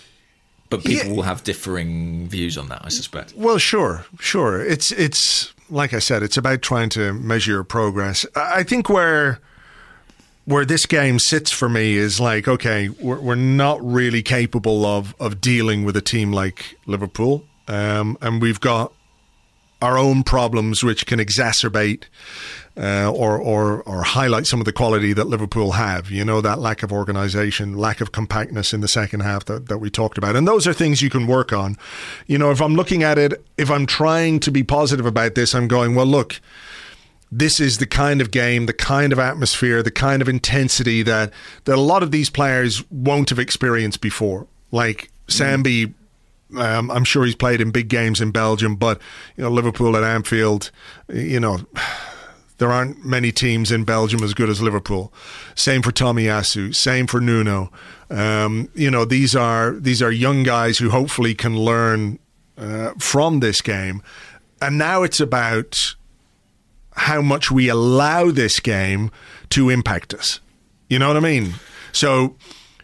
but people yeah. will have differing views on that, I suspect. Well, sure, sure. It's it's like I said, it's about trying to measure your progress. I think where where this game sits for me is like, okay, we're, we're not really capable of, of dealing with a team like Liverpool. Um, and we've got our own problems which can exacerbate uh, or, or, or highlight some of the quality that Liverpool have. You know, that lack of organisation, lack of compactness in the second half that, that we talked about. And those are things you can work on. You know, if I'm looking at it, if I'm trying to be positive about this, I'm going, well, look, this is the kind of game, the kind of atmosphere, the kind of intensity that, that a lot of these players won't have experienced before. Like Sambi, um, I'm sure he's played in big games in Belgium, but you know, Liverpool at Anfield, you know, there aren't many teams in Belgium as good as Liverpool. Same for Tomiyasu, same for Nuno. Um, you know, these are these are young guys who hopefully can learn uh, from this game. And now it's about how much we allow this game to impact us. You know what I mean? So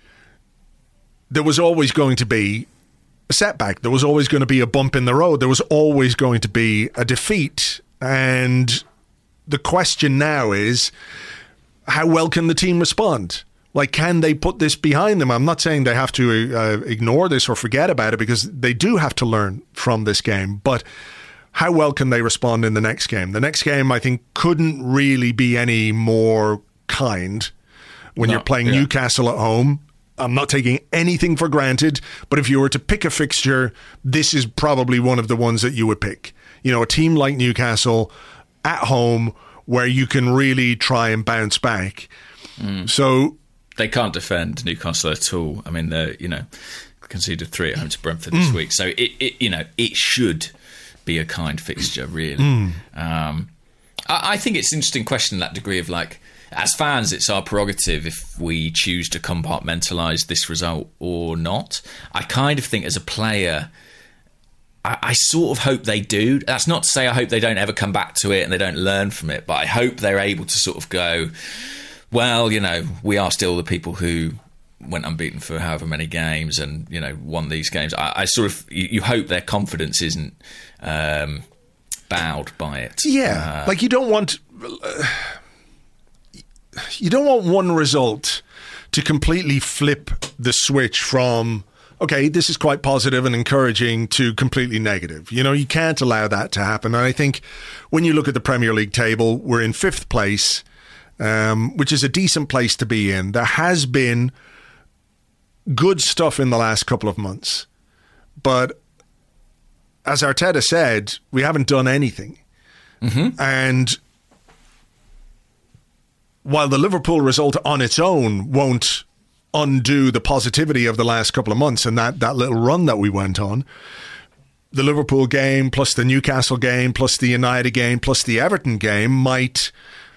there was always going to be a setback. There was always going to be a bump in the road. There was always going to be a defeat. And the question now is, how well can the team respond? Like, can they put this behind them? I'm not saying they have to uh, ignore this or forget about it, because they do have to learn from this game. But how well can they respond in the next game? The next game, I think, couldn't really be any more kind when no, you're playing yeah. Newcastle at home. I'm not taking anything for granted, but if you were to pick a fixture, this is probably one of the ones that you would pick. You know, a team like Newcastle at home where you can really try and bounce back. Mm. So they can't defend Newcastle at all. I mean, they you know conceded three at home to Brentford this mm. week, so it, it you know it should be a kind fixture, really. Mm. Um, I, I think it's an interesting question, that degree of, like, as fans, it's our prerogative if we choose to compartmentalise this result or not. I kind of think as a player, I, I sort of hope they do. That's not to say I hope they don't ever come back to it and they don't learn from it, but I hope they're able to sort of go, well, you know, we are still the people who went unbeaten for however many games and, you know, won these games. I, I sort of, you, you hope their confidence isn't um, bowed by it. Yeah, uh, like you don't want, uh, you don't want one result to completely flip the switch from, okay, this is quite positive and encouraging, to completely negative. You know, you can't allow that to happen. And I think when you look at the Premier League table, we're in fifth place. um, which is a decent place to be in. There has been good stuff in the last couple of months, but as Arteta said, we haven't done anything. Mm-hmm. And while the Liverpool result on its own won't undo the positivity of the last couple of months and that, that little run that we went on, the Liverpool game plus the Newcastle game plus the United game plus the Everton game might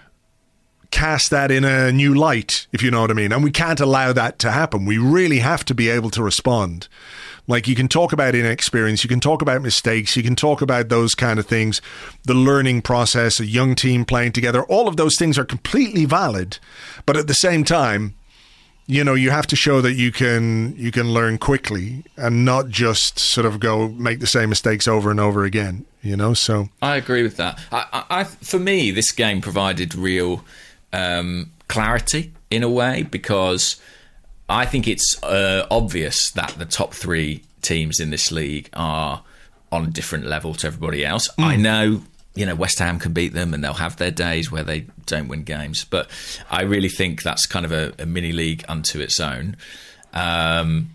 cast that in a new light, if you know what I mean. And we can't allow that to happen. We really have to be able to respond. Like, you can talk about inexperience, you can talk about mistakes, you can talk about those kind of things, the learning process, a young team playing together. All of those things are completely valid. But at the same time, you know, you have to show that you can you can learn quickly and not just sort of go make the same mistakes over and over again, you know? So I agree with that. I, I, for me, this game provided real um, clarity in a way, because I think it's uh, obvious that the top three teams in this league are on a different level to everybody else. Mm. I know, you know, West Ham can beat them and they'll have their days where they don't win games. But I really think that's kind of a, a mini league unto its own. Um,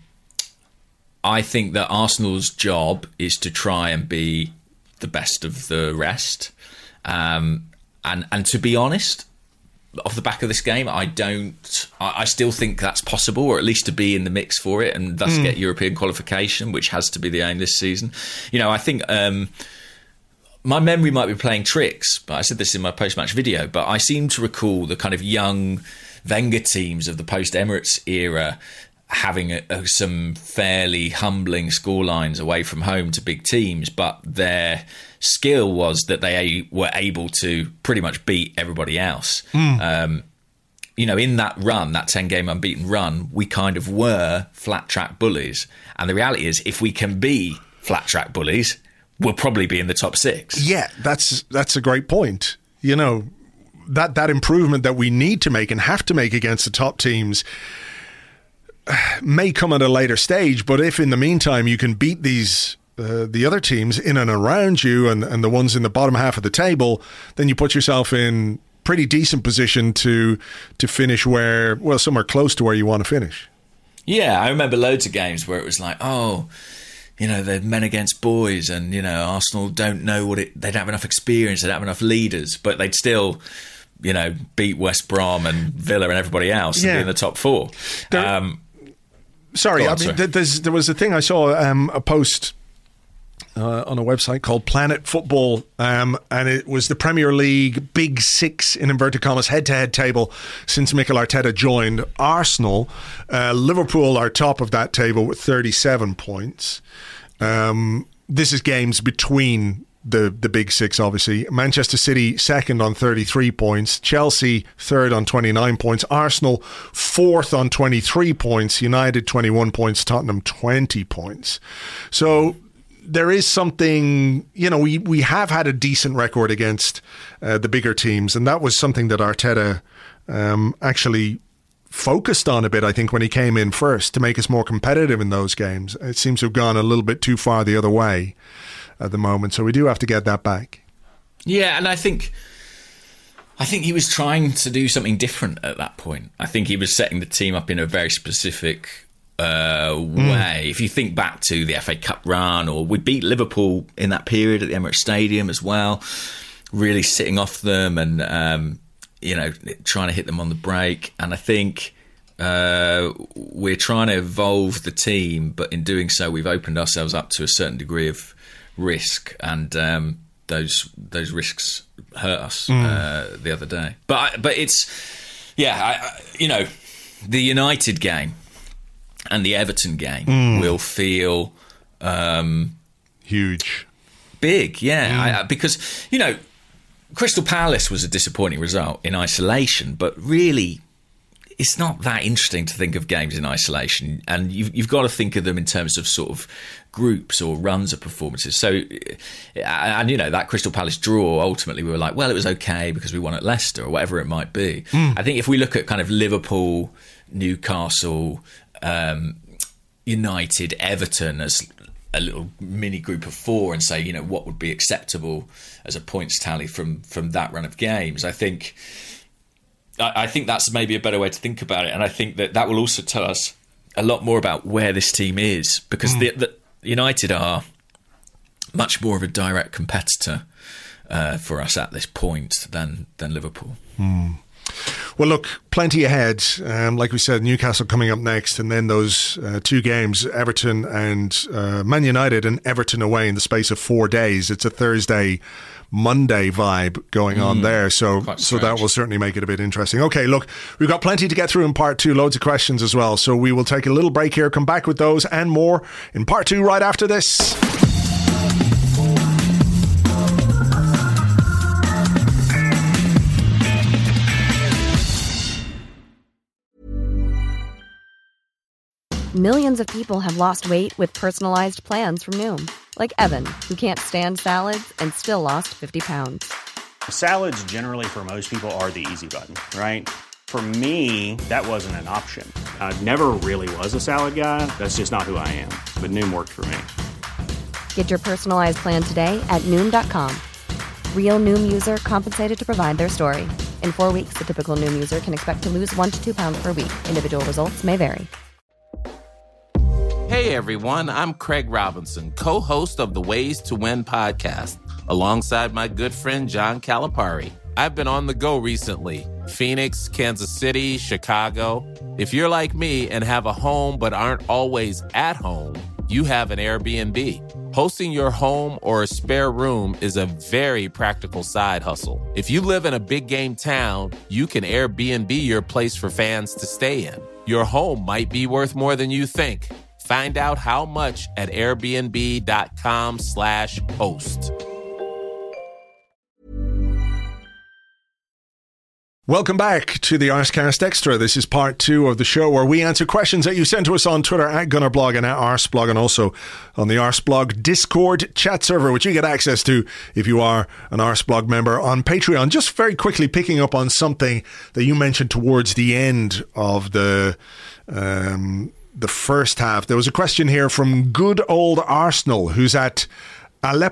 I think that Arsenal's job is to try and be the best of the rest. Um, and, and to be honest, off the back of this game, I don't. I, I still think that's possible, or at least to be in the mix for it, and thus mm. get European qualification, which has to be the aim this season. You know, I think um, my memory might be playing tricks, but I said this in my post-match video. But I seem to recall the kind of young Wenger teams of the post-Emirates era having a, a, some fairly humbling scorelines away from home to big teams, but their skill was that they were able to pretty much beat everybody else. Mm. Um, you know, in that run, that ten-game unbeaten run, we kind of were flat-track bullies. And the reality is, if we can be flat-track bullies, we'll probably be in the top six. Yeah, that's that's a great point. You know, that that improvement that we need to make and have to make against the top teams may come at a later stage, but if in the meantime you can beat these uh, the other teams in and around you and, and the ones in the bottom half of the table, then you put yourself in pretty decent position to to finish where, well, somewhere close to where you want to finish. Yeah, I remember loads of games where it was like, oh, you know, they're men against boys, and, you know, Arsenal don't know what it, they don't have enough experience, they don't have enough leaders, but they'd still, you know, beat West Brom and Villa and everybody else yeah. and be in the top four. There, um Sorry, on, I mean, sorry. There's, there was a thing I saw, um, a post uh, on a website called Planet Football, um, and it was the Premier League Big Six, in inverted commas, head-to-head table since Mikel Arteta joined Arsenal. Uh, Liverpool are top of that table with thirty-seven points. Um, this is games between the the big six, obviously. Manchester City second on thirty-three points, Chelsea third on twenty-nine points, Arsenal fourth on twenty-three points, United twenty-one points, Tottenham twenty points. So there is something, you know, we, we have had a decent record against uh, the bigger teams, and that was something that Arteta um, actually focused on a bit, I think, when he came in first, to make us more competitive in those games. It seems to have gone a little bit too far the other way at the moment, so we do have to get that back. Yeah, and I think I think he was trying to do something different at that point. I think he was setting the team up in a very specific uh, way. Mm. If you think back to the F A Cup run, or we beat Liverpool in that period at the Emirates Stadium as well, really sitting off them and um, you know, trying to hit them on the break. And I think uh, we're trying to evolve the team, but in doing so, we've opened ourselves up to a certain degree of risk, and um, those those risks hurt us mm. uh, the other day. But I, but it's yeah, I, I, you know, the United game and the Everton game mm. will feel um, huge, big, yeah, mm. I, because you know, Crystal Palace was a disappointing result in isolation, but really, it's not that interesting to think of games in isolation, and you've, you've got to think of them in terms of sort of groups or runs of performances. So, and you know, that Crystal Palace draw, ultimately we were like, well, it was okay because we won at Leicester or whatever it might be. Mm. I think if we look at kind of Liverpool, Newcastle, um, United, Everton as a little mini group of four, and say, you know, what would be acceptable as a points tally from from that run of games, I think I, I think that's maybe a better way to think about it. And I think that that will also tell us a lot more about where this team is, because mm. the, the United are much more of a direct competitor uh, for us at this point than, than Liverpool. Mm. Well, look, plenty ahead. Um, like we said, Newcastle coming up next, and then those uh, two games, Everton and uh, Man United, and Everton away in the space of four days. It's a Thursday, Monday vibe going mm, on there. So, so that will certainly make it a bit interesting. Okay, look, we've got plenty to get through in part two, loads of questions as well. So we will take a little break here, come back with those and more in part two right after this. Millions of people have lost weight with personalized plans from Noom. Like Evan, who can't stand salads and still lost fifty pounds. Salads generally for most people are the easy button, right? For me, that wasn't an option. I never really was a salad guy. That's just not who I am. But Noom worked for me. Get your personalized plan today at Noom dot com. Real Noom user compensated to provide their story. In four weeks, the typical Noom user can expect to lose one to two pounds per week. Individual results may vary. Hey everyone, I'm Craig Robinson, co-host of the Ways to Win podcast, alongside my good friend John Calipari. I've been on the go recently. Phoenix, Kansas City, Chicago. If you're like me and have a home but aren't always at home, you have an Airbnb. Hosting your home or a spare room is a very practical side hustle. If you live in a big game town, you can Airbnb your place for fans to stay in. Your home might be worth more than you think. Find out how much at airbnb.com slash host. Welcome back to the Arscast Extra. This is part two of the show where we answer questions that you sent to us on Twitter at Gunnerblog and at Arsblog, and also on the Arsblog Discord chat server, which you get access to if you are an Arsblog member on Patreon. Just very quickly picking up on something that you mentioned towards the end of the um, the first half. There was a question here from good old Arsenal, who's at Aleppo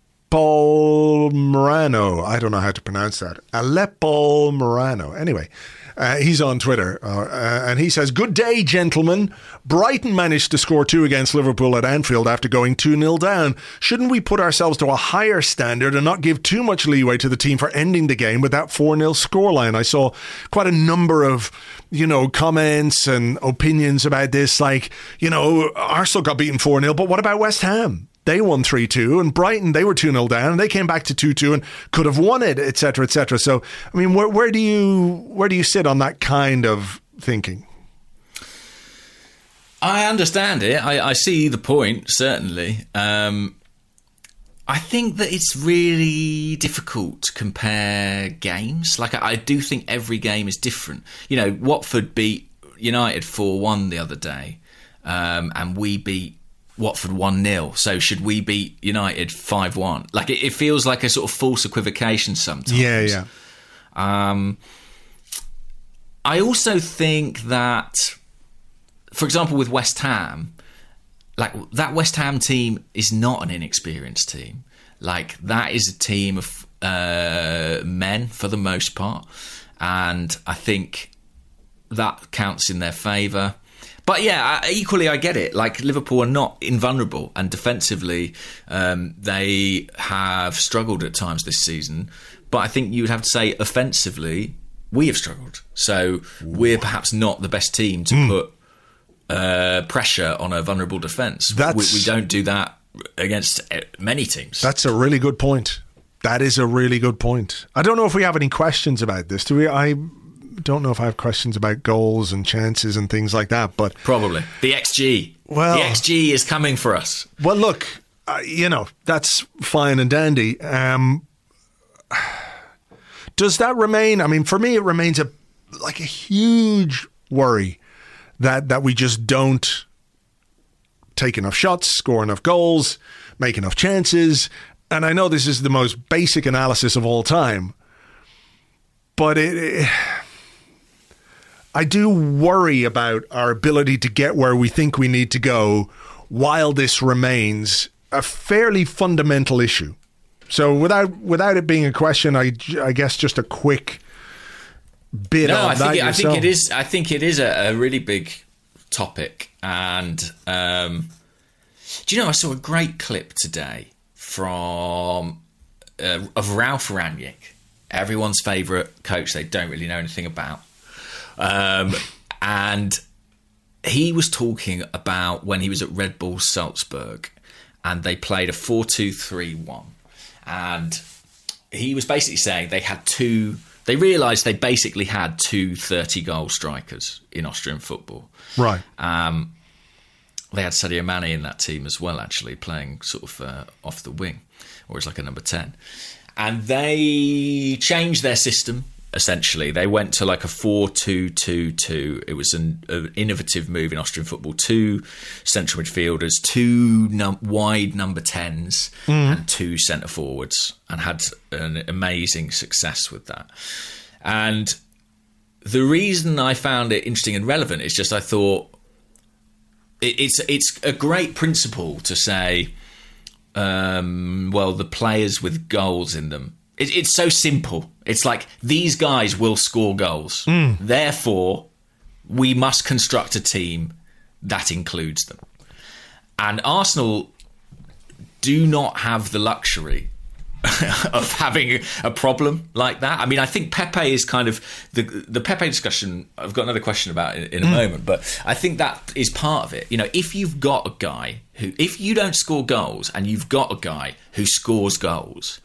Morano. I don't know how to pronounce that. Aleppo Morano. Anyway, uh, he's on Twitter uh, uh, and he says, good day, gentlemen. Brighton managed to score two against Liverpool at Anfield after going two nil down. Shouldn't we put ourselves to a higher standard and not give too much leeway to the team for ending the game with that four nil scoreline? I saw quite a number of, you know, comments and opinions about this, like, you know, Arsenal got beaten four nil, but what about West Ham? They won three two, and Brighton, they were two nil down, and they came back to two two and could have won it, et cetera, et cetera. So, I mean, where, where do you where do you sit on that kind of thinking? I understand it. I, I see the point, certainly. Um, I think that it's really difficult to compare games. Like, I, I do think every game is different. You know, Watford beat United four one the other day, um, and we beat Watford one nil. So should we beat United five one? Like, it, it feels like a sort of false equivocation sometimes. Yeah, yeah. Um, I also think that, for example, with West Ham, like, that West Ham team is not an inexperienced team. Like, that is a team of uh, men for the most part. And I think that counts in their favour. But yeah, equally I get it. Like, Liverpool are not invulnerable, and defensively um, they have struggled at times this season. But I think you would have to say offensively we have struggled. So we're perhaps not the best team to mm. put uh, pressure on a vulnerable defence. We, we don't do that against many teams. That's a really good point. That is a really good point. I don't know if we have any questions about this. Do we? I don't know if I have questions about goals and chances and things like that, but probably the X G. Well, the X G is coming for us. Well, look, uh, you know, that's fine and dandy. Um, does that remain? I mean, for me, it remains a like a huge worry that that we just don't take enough shots, score enough goals, make enough chances. And I know this is the most basic analysis of all time, but it, it I do worry about our ability to get where we think we need to go while this remains a fairly fundamental issue. So without without it being a question, I, I guess just a quick bit no, on I that think it, I yourself. think it is. I think it is a, a really big topic. And um, do you know? I saw a great clip today from uh, of Ralph Rangnick, everyone's favourite coach. They don't really know anything about, um, and he was talking about when he was at Red Bull Salzburg, and they played a four two three one, and he was basically saying they had two. They realised they basically had two thirty-goal strikers in Austrian football. Right. Um, they had Sadio Mane in that team as well, actually, playing sort of uh, off the wing, or as like a number ten. And they changed their system, essentially. They went to like a four two two two. It was an, an innovative move in Austrian football. Two central midfielders, two num- wide number tens, mm. and two centre forwards, and had an amazing success with that. And the reason I found it interesting and relevant is just I thought it, it's it's a great principle to say, um, well, the players with goals in them. It, it's so simple. It's like these guys will score goals. Mm. Therefore, we must construct a team that includes them. And Arsenal do not have the luxury of having a problem like that. I mean, I think Pepe is kind of the the Pepe discussion. I've got another question about it in a mm. moment, but I think that is part of it. You know, if you've got a guy who, if you don't score goals and you've got a guy who scores goals,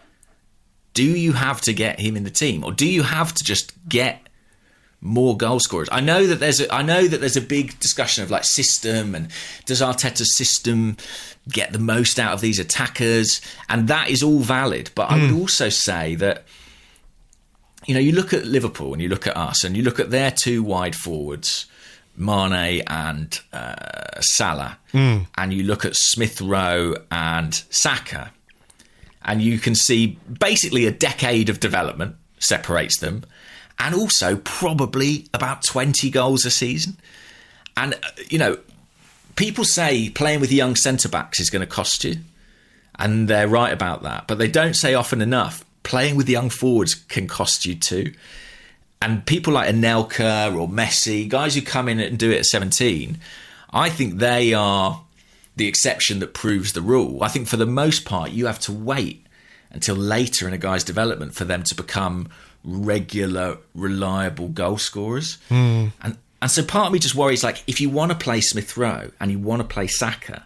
do you have to get him in the team, or do you have to just get more goal scorers? I know that there's a, I know that there's a big discussion of like system, and does Arteta's system get the most out of these attackers? And that is all valid. But mm. I would also say that, you know, you look at Liverpool and you look at us and you look at their two wide forwards, Mane and uh, Salah, mm. and you look at Smith Rowe and Saka, and you can see basically a decade of development separates them, and also probably about twenty goals a season. And, you know, people say playing with young centre-backs is going to cost you, and they're right about that. But they don't say often enough, playing with young forwards can cost you too. And people like Anelka or Messi, guys who come in and do it at seventeen, I think they are the exception that proves the rule. I think for the most part, you have to wait until later in a guy's development for them to become regular, reliable goal scorers. Mm. And and so part of me just worries, like, if you want to play Smith Rowe and you want to play Saka,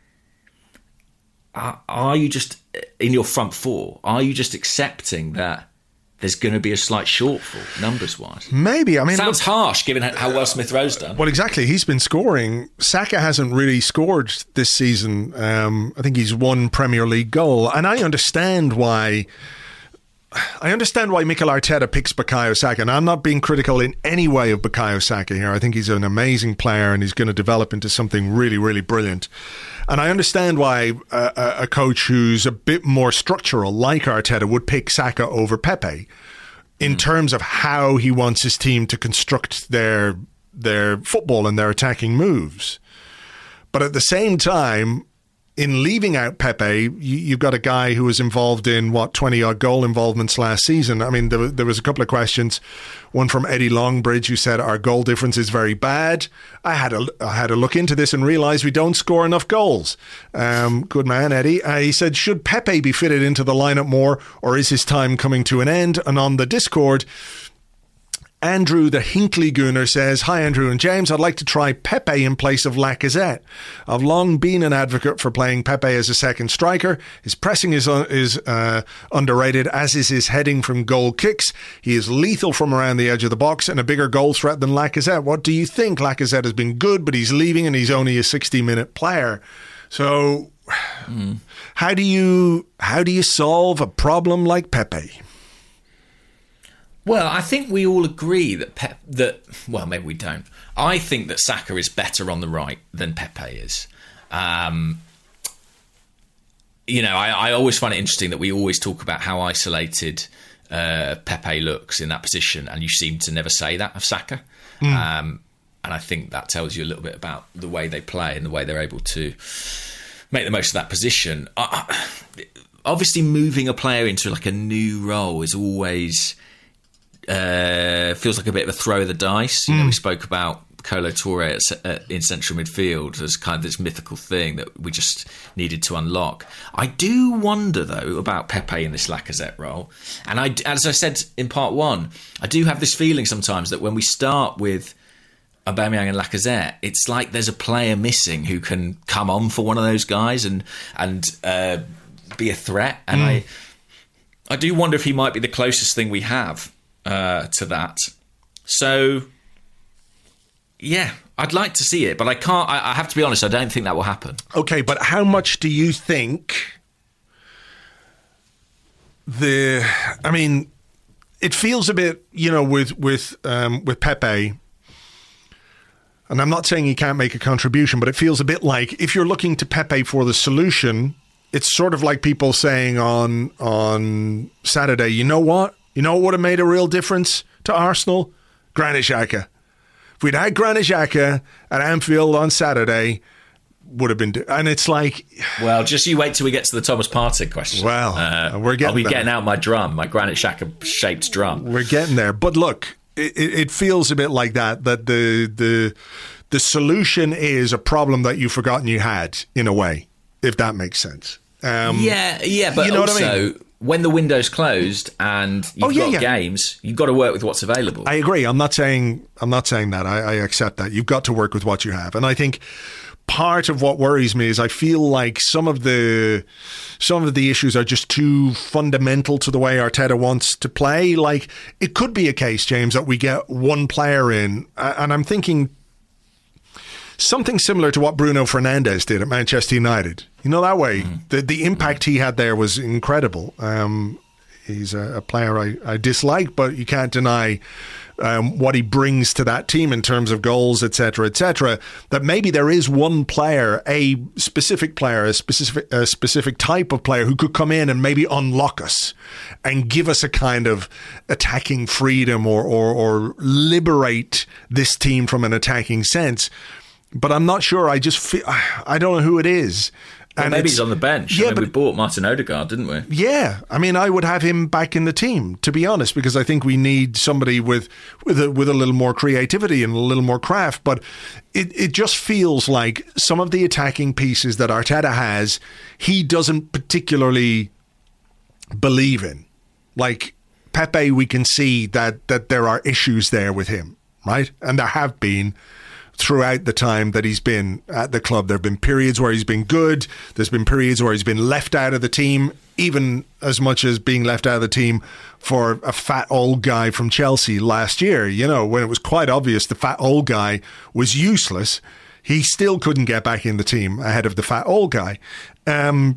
are, are you just, in your front four, are you just accepting that there's going to be a slight shortfall, numbers-wise? Maybe. I mean, sounds look, harsh, given how well Smith Rowe's done. Well, exactly. He's been scoring. Saka hasn't really scored this season. Um, I think he's one Premier League goal. And I understand why... I understand why Mikel Arteta picks Bukayo Saka, and I'm not being critical in any way of Bukayo Saka here. I think he's an amazing player and he's going to develop into something really, really brilliant. And I understand why a, a coach who's a bit more structural, like Arteta, would pick Saka over Pepe in mm. terms of how he wants his team to construct their their football and their attacking moves. But at the same time, in leaving out Pepe, you, you've got a guy who was involved in, what, twenty-odd goal involvements last season. I mean, there, there was a couple of questions. One from Eddie Longbridge, who said our goal difference is very bad. I had a, I had a look into this and realised we don't score enough goals. Um, good man, Eddie. Uh, he said, should Pepe be fitted into the lineup more, or is his time coming to an end? And on the Discord, Andrew the Hinkley Gooner says, hi Andrew and James, I'd like to try Pepe in place of Lacazette. I've long been an advocate for playing Pepe as a second striker. His pressing is uh, is uh, underrated, as is his heading from goal kicks. He is lethal from around the edge of the box and a bigger goal threat than Lacazette. What do you think? Lacazette has been good, but he's leaving and he's only a sixty minute player. So mm. how do you how do you solve a problem like Pepe? Well, I think we all agree that Pep, that well, maybe we don't. I think that Saka is better on the right than Pepe is. Um, you know, I, I always find it interesting that we always talk about how isolated uh, Pepe looks in that position, and you seem to never say that of Saka. Mm. Um, and I think that tells you a little bit about the way they play and the way they're able to make the most of that position. I, I, obviously, moving a player into like a new role is always uh, feels like a bit of a throw of the dice. You mm. know, we spoke about Kolo Touré at, at, in central midfield as kind of this mythical thing that we just needed to unlock. I do wonder, though, about Pepe in this Lacazette role. And I, as I said in part one, I do have this feeling sometimes that when we start with Aubameyang and Lacazette, it's like there's a player missing who can come on for one of those guys and and uh, be a threat. And mm. I I do wonder if he might be the closest thing we have uh, to that. So... yeah, I'd like to see it, but I can't. I, I have to be honest, I don't think that will happen. Okay, but how much do you think the... I mean, it feels a bit, you know, with with um, with Pepe, and I'm not saying he can't make a contribution, but it feels a bit like if you're looking to Pepe for the solution, it's sort of like people saying on on Saturday, you know what? You know what would have made a real difference to Arsenal? Granit Xhaka. If we'd had Granit Xhaka at Anfield on Saturday, would have been... Do- and it's like... Well, just you wait till we get to the Thomas Partey question. Well, uh, we're getting I'll be there. getting out my drum, my Granit Xhaka-shaped drum. We're getting there. But look, it, it feels a bit like that, that the, the, the solution is a problem that you've forgotten you had, in a way, if that makes sense. Um, yeah, yeah, but you know also... what I mean? When the window's closed and you've oh, yeah, got yeah. games, you've got to work with what's available. I agree. I'm not saying I'm not saying that. I, I accept that. You've got to work with what you have. And I think part of what worries me is I feel like some of the some of the issues are just too fundamental to the way Arteta wants to play. Like, it could be a case, James, that we get one player in, and I'm thinking something similar to what Bruno Fernandes did at Manchester United. You know, that way, mm. the the impact he had there was incredible. Um, he's a, a player I, I dislike, but you can't deny um, what he brings to that team in terms of goals, et cetera, et cetera. That maybe there is one player, a specific player, a specific a specific type of player who could come in and maybe unlock us and give us a kind of attacking freedom or or, or liberate this team from an attacking sense. But I'm not sure. I just feel, I don't know who it is. Well, and maybe he's on the bench. Yeah, I mean, but, we bought Martin Odegaard, didn't we? Yeah. I mean, I would have him back in the team, to be honest, because I think we need somebody with with a, with a little more creativity and a little more craft. But it, it just feels like some of the attacking pieces that Arteta has, he doesn't particularly believe in. Like Pepe, we can see that that there are issues there with him, right? And there have been throughout the time that he's been at the club. There have been periods where he's been good. There's been periods where he's been left out of the team, even as much as being left out of the team for a fat old guy from Chelsea last year. You know, when it was quite obvious the fat old guy was useless, he still couldn't get back in the team ahead of the fat old guy. Um,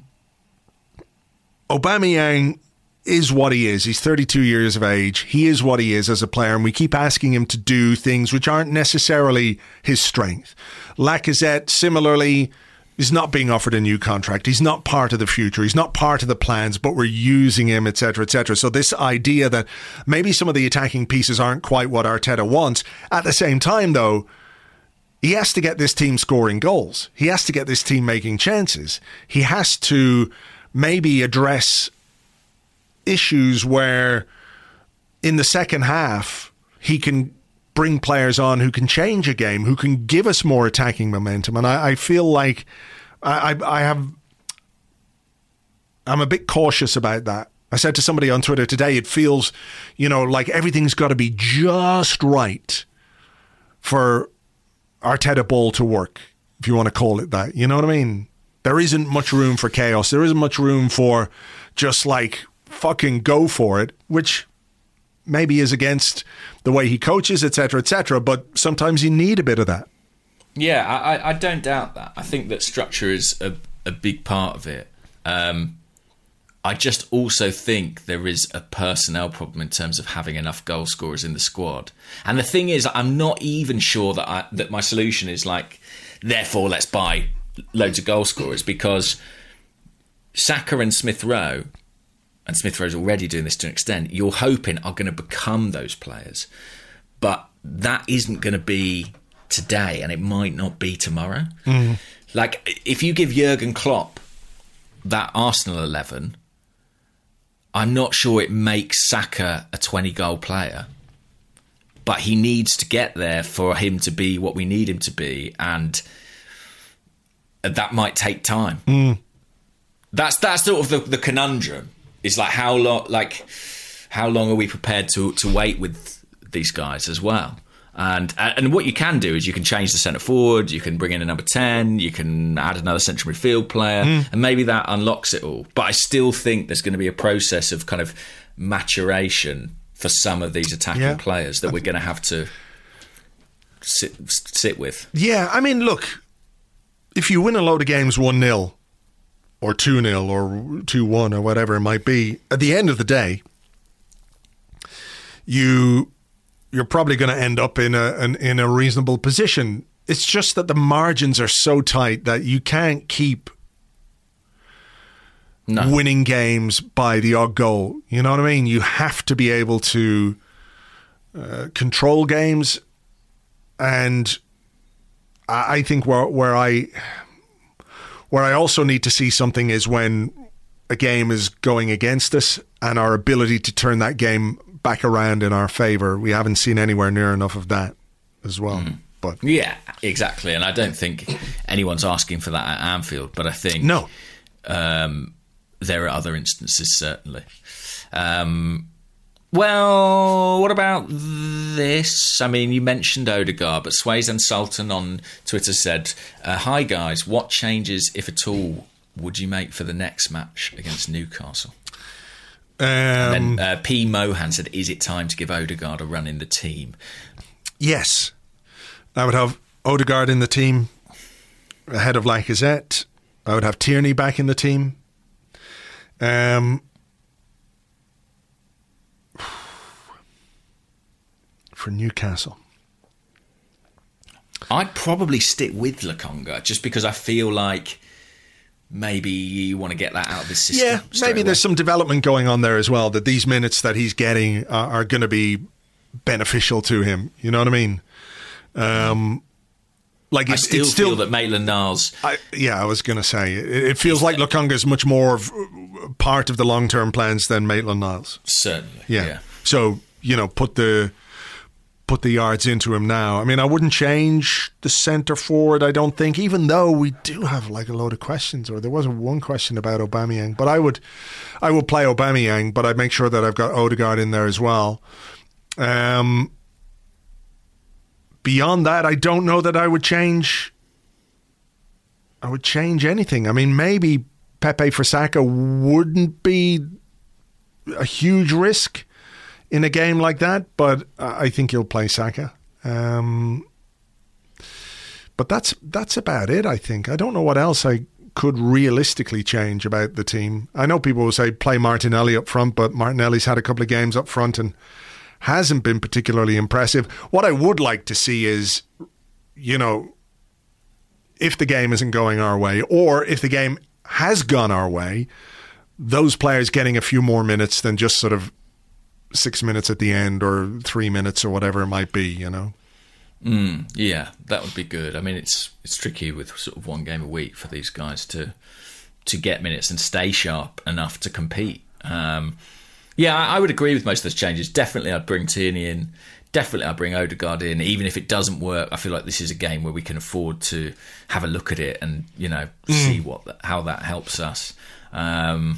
Aubameyang is what he is. He's thirty-two years of age. He is what he is as a player, and we keep asking him to do things which aren't necessarily his strength. Lacazette, similarly, is not being offered a new contract. He's not part of the future. He's not part of the plans, but we're using him, et cetera, et cetera. So this idea that maybe some of the attacking pieces aren't quite what Arteta wants. At the same time, though, he has to get this team scoring goals. He has to get this team making chances. He has to maybe address issues where in the second half he can bring players on who can change a game, who can give us more attacking momentum. And I, I feel like I, I have I'm a bit cautious about that. I said to somebody on Twitter today, it feels, you know, like everything's got to be just right for Arteta ball to work, if you want to call it that. You know what I mean? There isn't much room for chaos. There isn't much room for just like fucking go for it, which maybe is against the way he coaches, et cetera, et cetera. But sometimes you need a bit of that. Yeah, I, I don't doubt that. I think that structure is a, a big part of it. Um, I just also think there is a personnel problem in terms of having enough goal scorers in the squad. And the thing is, I'm not even sure that I, that my solution is like, therefore, let's buy loads of goal scorers, because Saka and Smith Rowe, and Smith Rowe's already doing this to an extent, you're hoping are going to become those players. But that isn't going to be today, and it might not be tomorrow. Mm. Like, if you give Jurgen Klopp that Arsenal eleven, I'm not sure it makes Saka a twenty-goal player. But he needs to get there for him to be what we need him to be, and that might take time. Mm. That's that's sort of the, the conundrum. Is like how long, like how long are we prepared to to wait with these guys as well? And and what you can do is you can change the centre forward, you can bring in a number ten, you can add another central midfield player, mm. and maybe that unlocks it all. But I still think there's going to be a process of kind of maturation for some of these attacking yeah. players that we're going to have to sit sit with. Yeah, I mean, look, if you win a load of games one nil or two nil or two one or whatever it might be, at the end of the day, you, you're probably going to end up in a an, in a reasonable position. It's just that the margins are so tight that you can't keep No. winning games by the odd goal. You know what I mean? You have to be able to uh, control games. And I, I think where, where I where I also need to see something is when a game is going against us and our ability to turn that game back around in our favour. We haven't seen anywhere near enough of that as well. Mm. But yeah, exactly. And I don't think anyone's asking for that at Anfield. But I think... No. Um, There are other instances, certainly. Um, well, what about this? I mean, you mentioned Odegaard, but Swayze Sultan on Twitter said, uh, hi, guys, what changes, if at all, would you make for the next match against Newcastle? Um, and then uh, P. Mohan said, is it time to give Odegaard a run in the team? Yes. I would have Odegaard in the team ahead of Lacazette. I would have Tierney back in the team. Um, for Newcastle, I'd probably stick with Lokonga just because I feel like maybe you want to get that out of the system. Yeah, maybe away. There's some development going on there as well, that these minutes that he's getting are, are going to be beneficial to him. You know what I mean? Um, Like I it, still, it's still feel that Maitland-Niles... I, yeah, I was going to say, it, it feels like Lokonga is much more of part of the long-term plans than Maitland-Niles. Certainly, yeah. yeah. So, you know, put the put the yards into him now. I mean, I wouldn't change the centre forward, I don't think, even though we do have like a load of questions, or there wasn't one question about Aubameyang. But I would, I would play Aubameyang, but I'd make sure that I've got Odegaard in there as well. Um... Beyond that, I don't know that I would change. I would change anything. I mean, maybe Pepe for Saka wouldn't be a huge risk in a game like that, but I think he'll play Saka. Um, but that's that's about it, I think. I don't know what else I could realistically change about the team. I know people will say play Martinelli up front, but Martinelli's had a couple of games up front and hasn't been particularly impressive. What I would like to see is, you know, if the game isn't going our way, or if the game has gone our way, those players getting a few more minutes than just sort of six minutes at the end or three minutes or whatever it might be, you know? Mm, yeah, that would be good. I mean, it's it's tricky with sort of one game a week for these guys to to get minutes and stay sharp enough to compete. Um Yeah, I would agree with most of those changes. Definitely I'd bring Tierney in. Definitely I'd bring Odegaard in. Even if it doesn't work, I feel like this is a game where we can afford to have a look at it and, you know, mm. see what how that helps us. Um,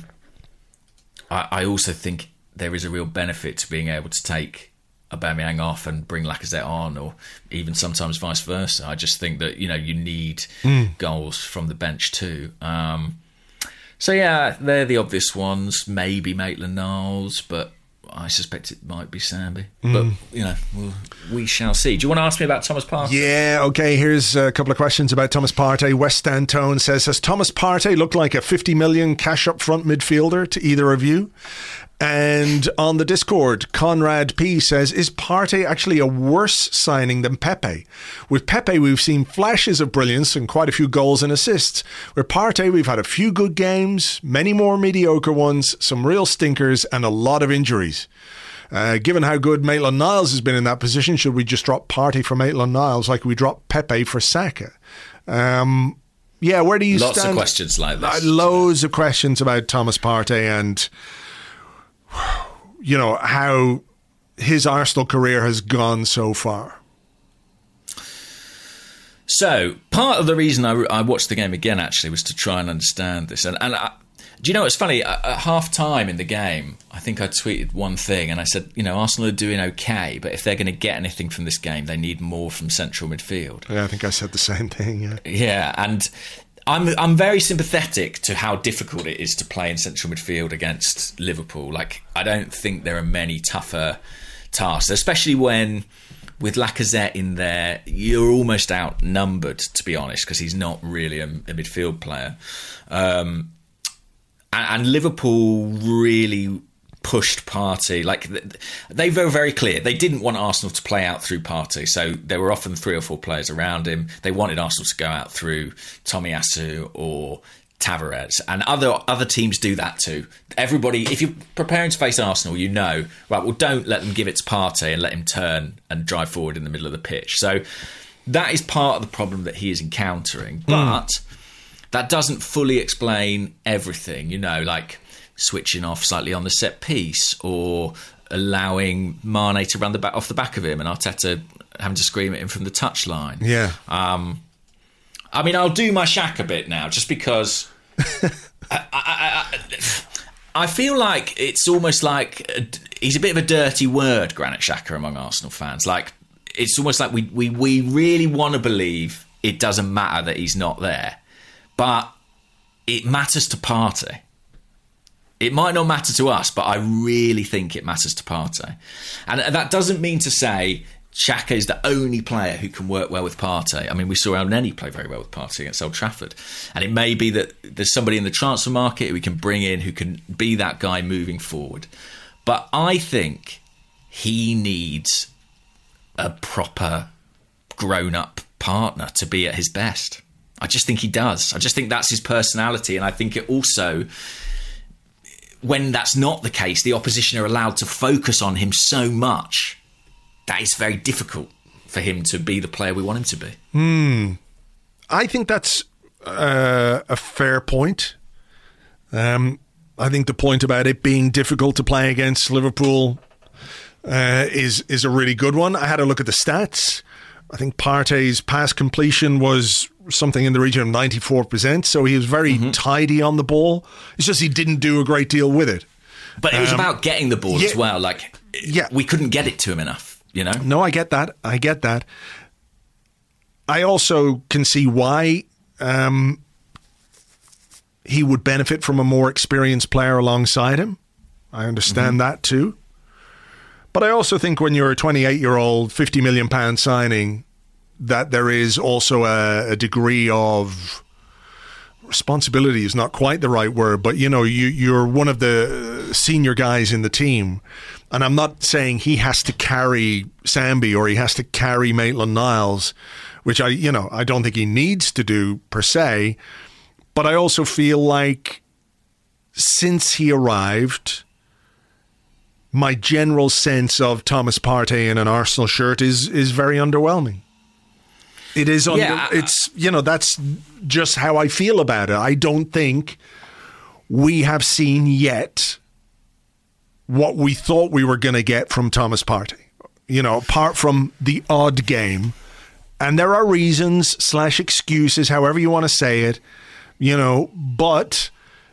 I, I also think there is a real benefit to being able to take Aubameyang off and bring Lacazette on, or even sometimes vice versa. I just think that, you know, you need mm. goals from the bench too. Um So, yeah, they're the obvious ones. Maybe Maitland-Niles, but I suspect it might be Sambi. Mm. But, you know, we'll, we shall see. Do you want to ask me about Thomas Partey? Yeah, okay, here's a couple of questions about Thomas Partey. West Antone says, has Thomas Partey looked like a fifty million cash up front midfielder to either of you? And on the Discord, Conrad P says, is Partey actually a worse signing than Pepe? With Pepe, we've seen flashes of brilliance and quite a few goals and assists. With Partey, we've had a few good games, many more mediocre ones, some real stinkers, and a lot of injuries. Uh, given how good Maitland-Niles has been in that position, should we just drop Partey for Maitland-Niles like we dropped Pepe for Saka? Um, yeah, where do you Lots stand? of questions like this. Uh, loads of questions about Thomas Partey, and you know, how his Arsenal career has gone so far. So, part of the reason I, I watched the game again, actually, was to try and understand this. And, and I, do you know, it's funny, at, at half-time in the game, I think I tweeted one thing, and I said, you know, Arsenal are doing okay, but if they're going to get anything from this game, they need more from central midfield. Yeah, I think I said the same thing, yeah. Yeah, and I'm I'm very sympathetic to how difficult it is to play in central midfield against Liverpool. Like, I don't think there are many tougher tasks, especially when, with Lacazette in there, you're almost outnumbered, to be honest, because he's not really a, a midfield player. Um, and, and Liverpool really pushed Partey. Like, they were very clear. They didn't want Arsenal to play out through Partey, so there were often three or four players around him. They wanted Arsenal to go out through Tomiyasu or Tavares, and other other teams do that too. Everybody, if you're preparing to face Arsenal, you know, right, well, don't let them give it to Partey and let him turn and drive forward in the middle of the pitch. So that is part of the problem that he is encountering. But mm. that doesn't fully explain everything, you know, like switching off slightly on the set piece or allowing Mane to run the back off the back of him and Arteta having to scream at him from the touchline. Yeah. Um, I mean, I'll do my Xhaka bit now, just because I, I, I, I feel like it's almost like a, he's a bit of a dirty word, Granit Xhaka, among Arsenal fans. Like, it's almost like we we, we really want to believe it doesn't matter that he's not there, but it matters to Partey. It might not matter to us, but I really think it matters to Partey. And that doesn't mean to say Xhaka is the only player who can work well with Partey. I mean, we saw El Neni play very well with Partey against Old Trafford. And it may be that there's somebody in the transfer market who we can bring in who can be that guy moving forward. But I think he needs a proper grown-up partner to be at his best. I just think he does. I just think that's his personality. And I think it also, when that's not the case, the opposition are allowed to focus on him so much that it's very difficult for him to be the player we want him to be. Hmm. I think that's uh, a fair point. Um, I think the point about it being difficult to play against Liverpool uh, is is a really good one. I had a look at the stats. I think Partey's pass completion was something in the region of ninety-four percent, so he was very mm-hmm. tidy on the ball. It's just he didn't do a great deal with it. But it was um, about getting the ball yeah, as well. Like, yeah. we couldn't get it to him enough. You know? No, I get that. I get that. I also can see why um, he would benefit from a more experienced player alongside him. I understand mm-hmm. that too. But I also think when you're a twenty-eight-year-old, fifty million pound signing, that there is also a, a degree of responsibility is not quite the right word, but you know, you, you're one of the senior guys in the team. And I'm not saying he has to carry Sambi or he has to carry Maitland-Niles, which I, you know, I don't think he needs to do per se. But I also feel like since he arrived, my general sense of Thomas Partey in an Arsenal shirt is is very underwhelming. It is, under, yeah. it's, you know, that's just how I feel about it. I don't think we have seen yet what we thought we were going to get from Thomas Partey, you know, apart from the odd game. And there are reasons slash excuses, however you want to say it, you know, but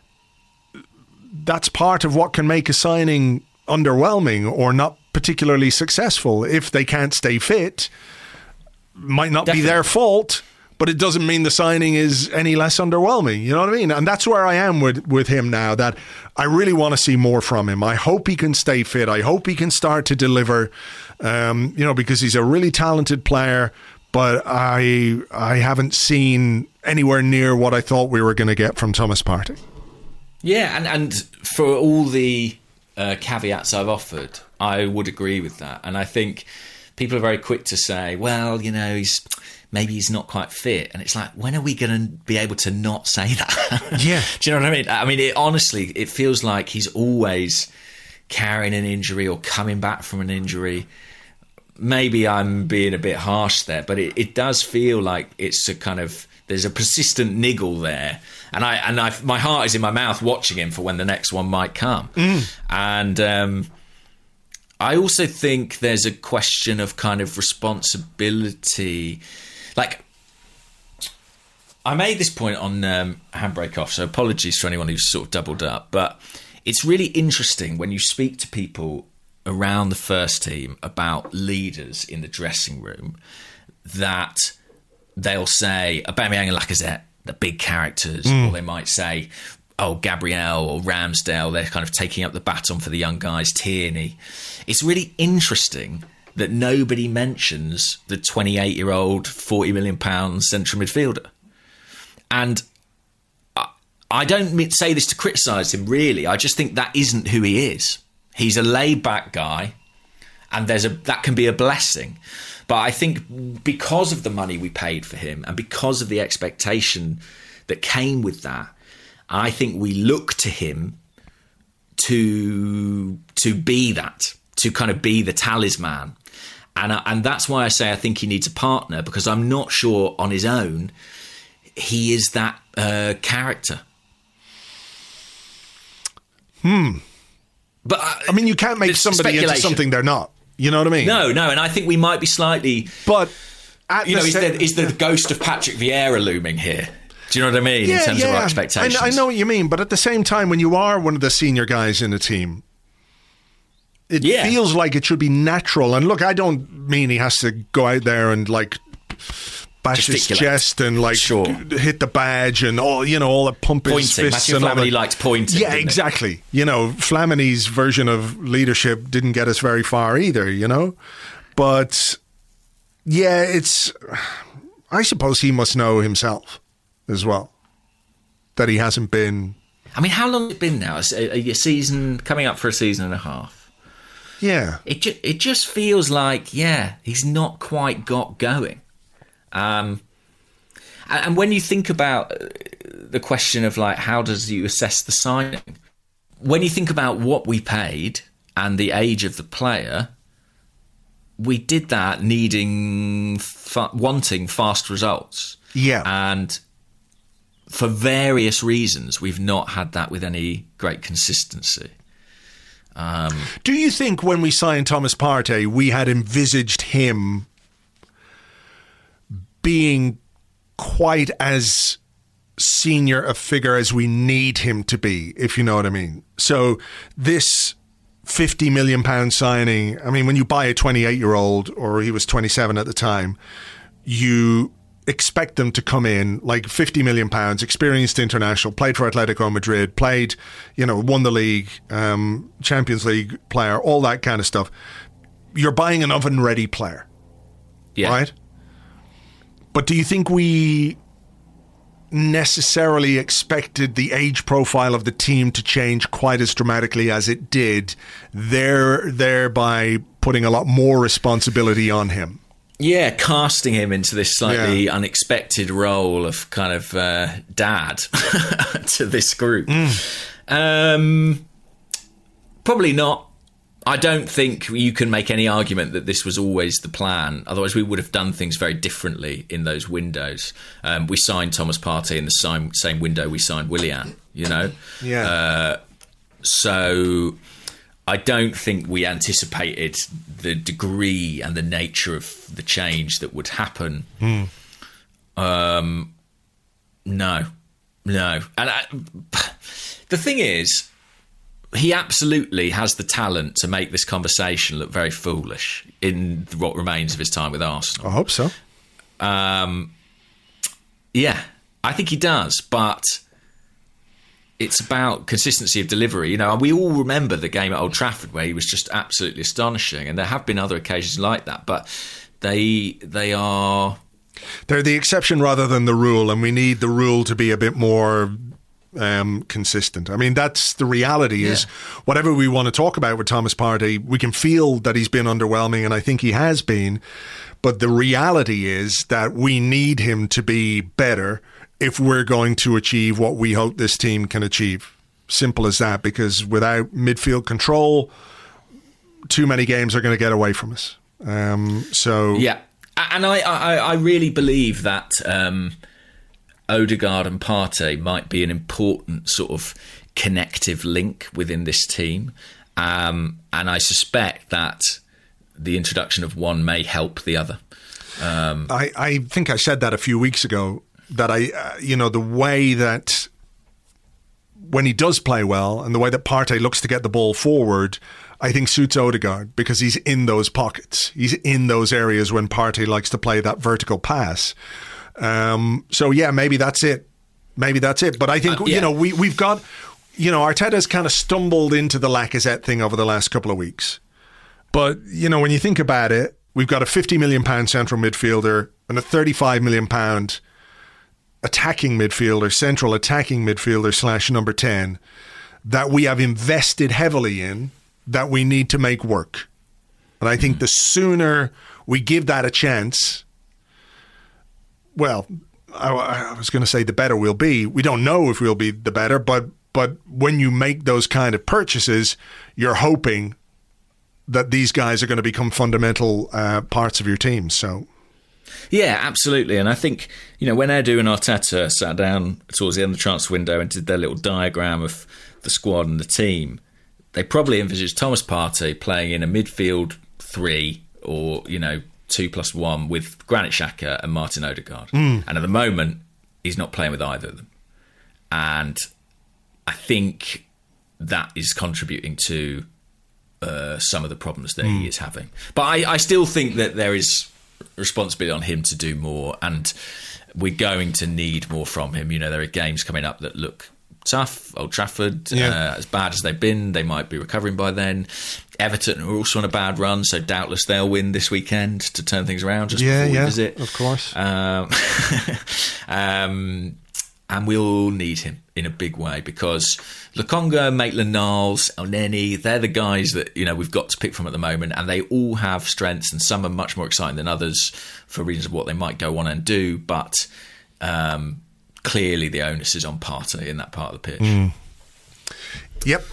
that's part of what can make a signing underwhelming or not particularly successful. If they can't stay fit, might not Definitely. be their fault, but it doesn't mean the signing is any less underwhelming. You know what I mean? And that's where I am with, with him now, that I really want to see more from him. I hope he can stay fit. I hope he can start to deliver, um, you know, because he's a really talented player, but I I haven't seen anywhere near what I thought we were going to get from Thomas Partey. Yeah, and, and for all the uh, caveats I've offered, I would agree with that. And I think people are very quick to say, well, you know, he's maybe he's not quite fit. And it's like, when are we going to be able to not say that? Yeah. Do you know what I mean? I mean, it, honestly, it feels like he's always carrying an injury or coming back from an injury. Maybe I'm being a bit harsh there, but it, it does feel like it's a kind of, There's a persistent niggle there, and I and I my heart is in my mouth watching him for when the next one might come. Mm. And um, I also think there's a question of kind of responsibility, like. I made this point on um, Handbrake Off, so apologies to anyone who's sort of doubled up. But it's really interesting when you speak to people around the first team about leaders in the dressing room that they'll say Aubameyang and Lacazette, the big characters, mm. or they might say, oh, Gabriel or Ramsdale, they're kind of taking up the baton for the young guys, Tierney. It's really interesting that nobody mentions the twenty-eight-year-old, forty million pounds central midfielder. And I don't say this to criticise him, really. I just think that isn't who he is. He's a laid-back guy, and there's a that can be a blessing. But I think because of the money we paid for him and because of the expectation that came with that, I think we look to him to to be that, to kind of be the talisman. And and that's why I say I think he needs a partner, because I'm not sure on his own he is that uh, character. Hmm. But uh, I mean, you can't make somebody into something they're not. You know what I mean? No, no. And I think we might be slightly. But you know, is, there, is the ghost of Patrick Vieira looming here? Do you know what I mean? Yeah, in terms yeah. of our expectations. I, I know what you mean, but at the same time, when you are one of the senior guys in a team, it yeah. feels like it should be natural. And look, I don't mean he has to go out there and like bash his chest and like sure. hit the badge and all, you know, all the pumping his fists. Matthew and Flamini liked pointing. Yeah, exactly. It? You know, Flamini's version of leadership didn't get us very far either, you know? But yeah, it's, I suppose he must know himself as well that he hasn't been. I mean, how long has it been now? A, a season, coming up for a season and a half. Yeah. It, ju- it just feels like, yeah, he's not quite got going. Um, and, and when you think about the question of like, how does you assess the signing? When you think about what we paid and the age of the player, we did that needing, fa- wanting fast results. Yeah. And for various reasons, we've not had that with any great consistency. Um, Do you think when we signed Thomas Partey, we had envisaged him being quite as senior a figure as we need him to be, if you know what I mean? So this fifty million pound signing, I mean, when you buy a twenty-eight-year-old, or he was twenty-seven at the time, you expect them to come in like fifty million pounds, experienced international, played for Atletico Madrid, played, you know, won the league, um, Champions League player, all that kind of stuff. You're buying an oven-ready player, yeah. right? But do you think we necessarily expected the age profile of the team to change quite as dramatically as it did, there, thereby putting a lot more responsibility on him? Yeah, casting him into this slightly yeah. unexpected role of kind of uh, dad to this group. Mm. Um, probably not. I don't think you can make any argument that this was always the plan. Otherwise, we would have done things very differently in those windows. Um, we signed Thomas Partey in the same, same window we signed Willian, you know? Yeah. Uh, so I don't think we anticipated the degree and the nature of the change that would happen. Mm. Um, no, no. And I, the thing is, he absolutely has the talent to make this conversation look very foolish in what remains of his time with Arsenal. I hope so. Um, yeah, I think he does, but it's about consistency of delivery. You know, we all remember the game at Old Trafford where he was just absolutely astonishing, and there have been other occasions like that, but they they are... They're the exception rather than the rule, and we need the rule to be a bit more um, consistent. I mean, that's the reality is yeah. whatever we want to talk about with Thomas Partey, we can feel that he's been underwhelming, and I think he has been, but the reality is that we need him to be better if we're going to achieve what we hope this team can achieve. Simple as that, because without midfield control, too many games are going to get away from us. Um, so yeah, and I, I, I really believe that um, Odegaard and Partey might be an important sort of connective link within this team. Um, and I suspect that the introduction of one may help the other. Um, I, I think I said that a few weeks ago, that I, uh, you know, the way that when he does play well and the way that Partey looks to get the ball forward, I think suits Odegaard because he's in those pockets. He's in those areas when Partey likes to play that vertical pass. Um, so, yeah, maybe that's it. Maybe that's it. But I think, uh, yeah. you know, we, we've got, you know, Arteta's kind of stumbled into the Lacazette thing over the last couple of weeks. But, you know, when you think about it, we've got a fifty million pounds central midfielder and a thirty-five million pounds attacking midfielder, central attacking midfielder slash number ten that we have invested heavily in that we need to make work. And I think the sooner we give that a chance, well, I, I was going to say the better we'll be. We don't know if we'll be the better, but but when you make those kind of purchases, you're hoping that these guys are going to become fundamental uh, parts of your team. So, yeah, absolutely. And I think, you know, when Edu and Arteta sat down towards the end of the transfer window and did their little diagram of the squad and the team, they probably envisaged Thomas Partey playing in a midfield three or, you know, two plus one with Granit Xhaka and Martin Odegaard. Mm. And at the moment, he's not playing with either of them. And I think that is contributing to Uh, some of the problems that mm. he is having. But I, I still think that there is responsibility on him to do more, and we're going to need more from him. You know, there are games coming up that look tough. Old Trafford, yeah. uh, as bad as they've been, they might be recovering by then. Everton are also on a bad run, so doubtless they'll win this weekend to turn things around just yeah, before we yeah, visit. Of course. Um, um, and we'll need him in a big way because Lokonga, Maitland-Niles, Elneny, they're the guys that, you know, we've got to pick from at the moment, and they all have strengths, and some are much more exciting than others for reasons of what they might go on and do. But um, clearly the onus is on Partey in that part of the pitch. Mm. Yep.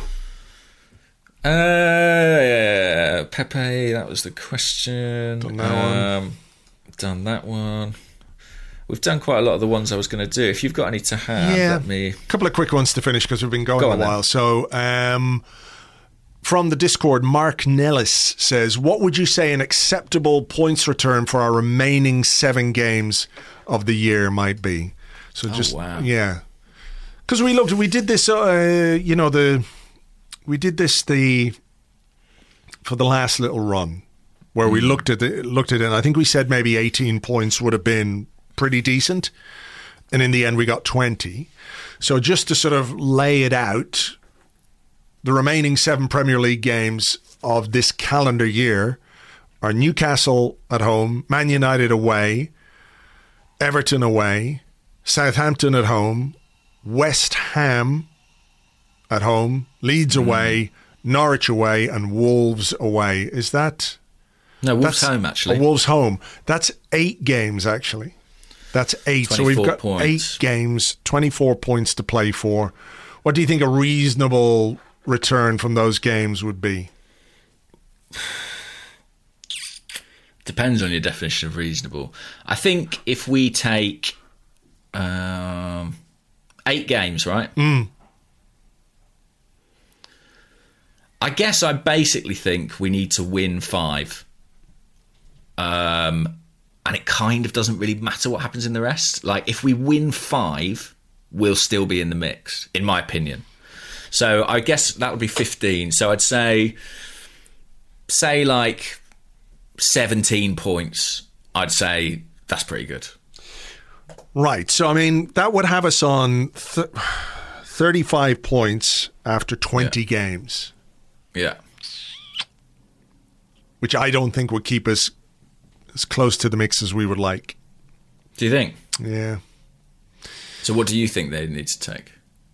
Uh, Pepe, that was the question. Done that um, one. Done that one. We've done quite a lot of the ones I was going to do. If you've got any to have, yeah. let me... A couple of quick ones to finish because we've been going Go a on, while. then. So, um, from the Discord, Mark Nellis says, what would you say an acceptable points return for our remaining seven games of the year might be? So oh, just, wow. yeah. Because we looked, we did this, uh, you know, the, we did this the, for the last little run where mm. we looked at it, looked at it, and I think we said maybe eighteen points would have been pretty decent, and in the end we got twenty. So just to sort of lay it out, the remaining seven Premier League games of this calendar year are Newcastle at home, Man United away, Everton away, Southampton at home, West Ham at home, Leeds away, mm. Norwich away, and Wolves away. Is that... No, Wolves home, actually. Oh, Wolves home. That's eight games, actually. That's eight. So we've got points. eight games, twenty-four points to play for. What do you think a reasonable return from those games would be? Depends on your definition of reasonable. I think if we take um, eight games, right? Mm. I guess I basically think we need to win five. Um, and it kind of doesn't really matter what happens in the rest. Like, if we win five, we'll still be in the mix, in my opinion. So I guess that would be fifteen. So I'd say, say like seventeen points. I'd say that's pretty good. Right. So, I mean, that would have us on th- thirty-five points after twenty yeah. games. Yeah. Which I don't think would keep us as close to the mix as we would like. Do you think? Yeah. So what do you think they need to take?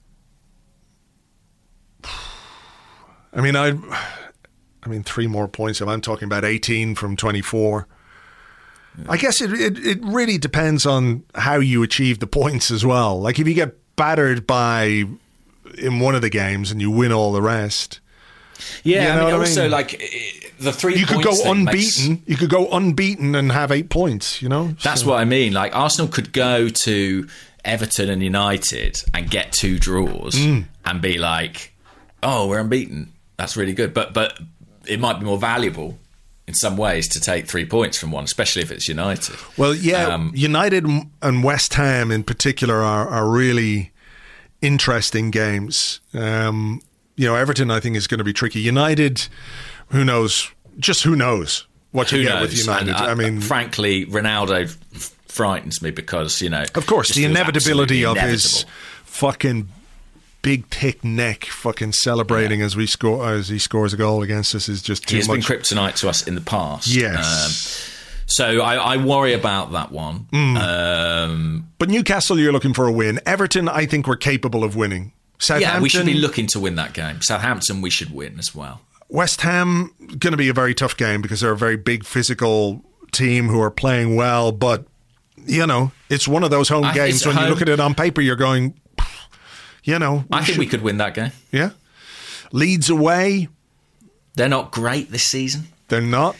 I mean, I I mean, three more points. If I'm talking about eighteen from twenty-four. Yeah. I guess it, it it really depends on how you achieve the points as well. Like, if you get battered by in one of the games and you win all the rest... Yeah, you know I mean, also, I mean? like, the three you could points go unbeaten. Makes... You could go unbeaten and have eight points, you know? That's so. what I mean. Like, Arsenal could go to Everton and United and get two draws mm. and be like, oh, we're unbeaten. That's really good. But but it might be more valuable in some ways to take three points from one, especially if it's United. Well, yeah, um, United and West Ham in particular are, are really interesting games. Um, you know, Everton, I think, is going to be tricky. United, who knows? Just who knows what you who get knows? with United. And, uh, I mean, frankly, Ronaldo f- frightens me because, you know, of course, the inevitability of inevitable. his fucking big thick neck fucking celebrating yeah. as we score as he scores a goal against us is just too He has much. been kryptonite to us in the past. Yes. Um, so I, I worry about that one. Mm. Um, but Newcastle, you're looking for a win. Everton, I think we're capable of winning. Southampton, yeah, we should be looking to win that game. Southampton, we should win as well. West Ham, going to be a very tough game because they're a very big physical team who are playing well. But, you know, it's one of those home I, games when home. you look at it on paper, you're going, you know. I think should. we could win that game. Yeah. Leeds away. They're not great this season. They're not.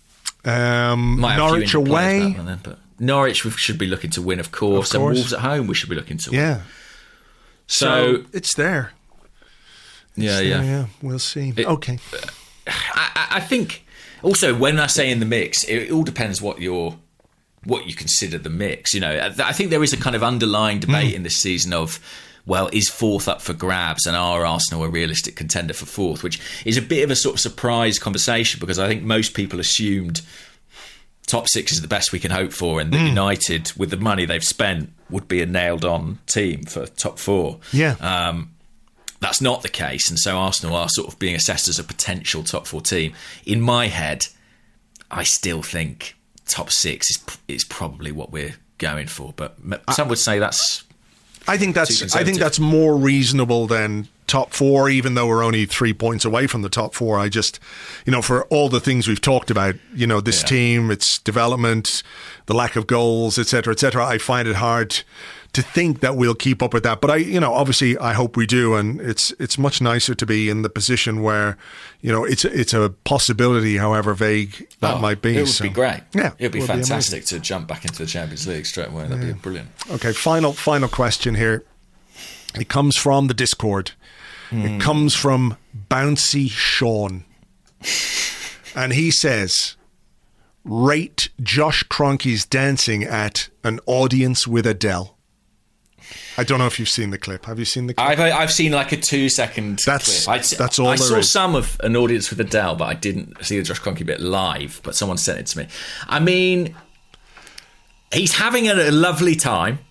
Um, Norwich away. Then, but Norwich we should be looking to win, of course. Of course. And Wolves at home we should be looking to win. Yeah. So, so it's there. Yeah, it's yeah. There, yeah. We'll see. It, okay. I, I think also when I say in the mix, it, it all depends what you're, what you consider the mix. You know, I think there is a kind of underlying debate mm. in this season of, well, is fourth up for grabs and are Arsenal a realistic contender for fourth, which is a bit of a sort of surprise conversation because I think most people assumed top six is the best we can hope for and that mm. United, with the money they've spent, would be a nailed-on team for top four. Yeah. Um, that's not the case, and so Arsenal are sort of being assessed as a potential top four team. In my head, I still think top six is is probably what we're going for, but some would say that's I think that's I think that's more reasonable than top four, even though we're only three points away from the top four. I just, you know, for all the things we've talked about, you know, this yeah. team, its development, the lack of goals, et cetera, et cetera, I find it hard to think that we'll keep up with that. But I, you know, obviously I hope we do. And it's it's much nicer to be in the position where, you know, it's, it's a possibility, however vague that oh, might be. It would so, be great. Yeah. It would be it fantastic be to jump back into the Champions League straight away. That'd yeah. be brilliant. Okay, final, final question here. It comes from the Discord. Mm. It comes from Bouncy Sean. And he says, rate Josh Kroenke's dancing at an audience with Adele. I don't know if you've seen the clip. Have you seen the clip? I've I've seen like a two second that's, clip. I, that's all I there saw is. some of an audience with Adele, but I didn't see the Josh Kroenke bit live, but someone sent it to me. I mean, he's having a, a lovely time.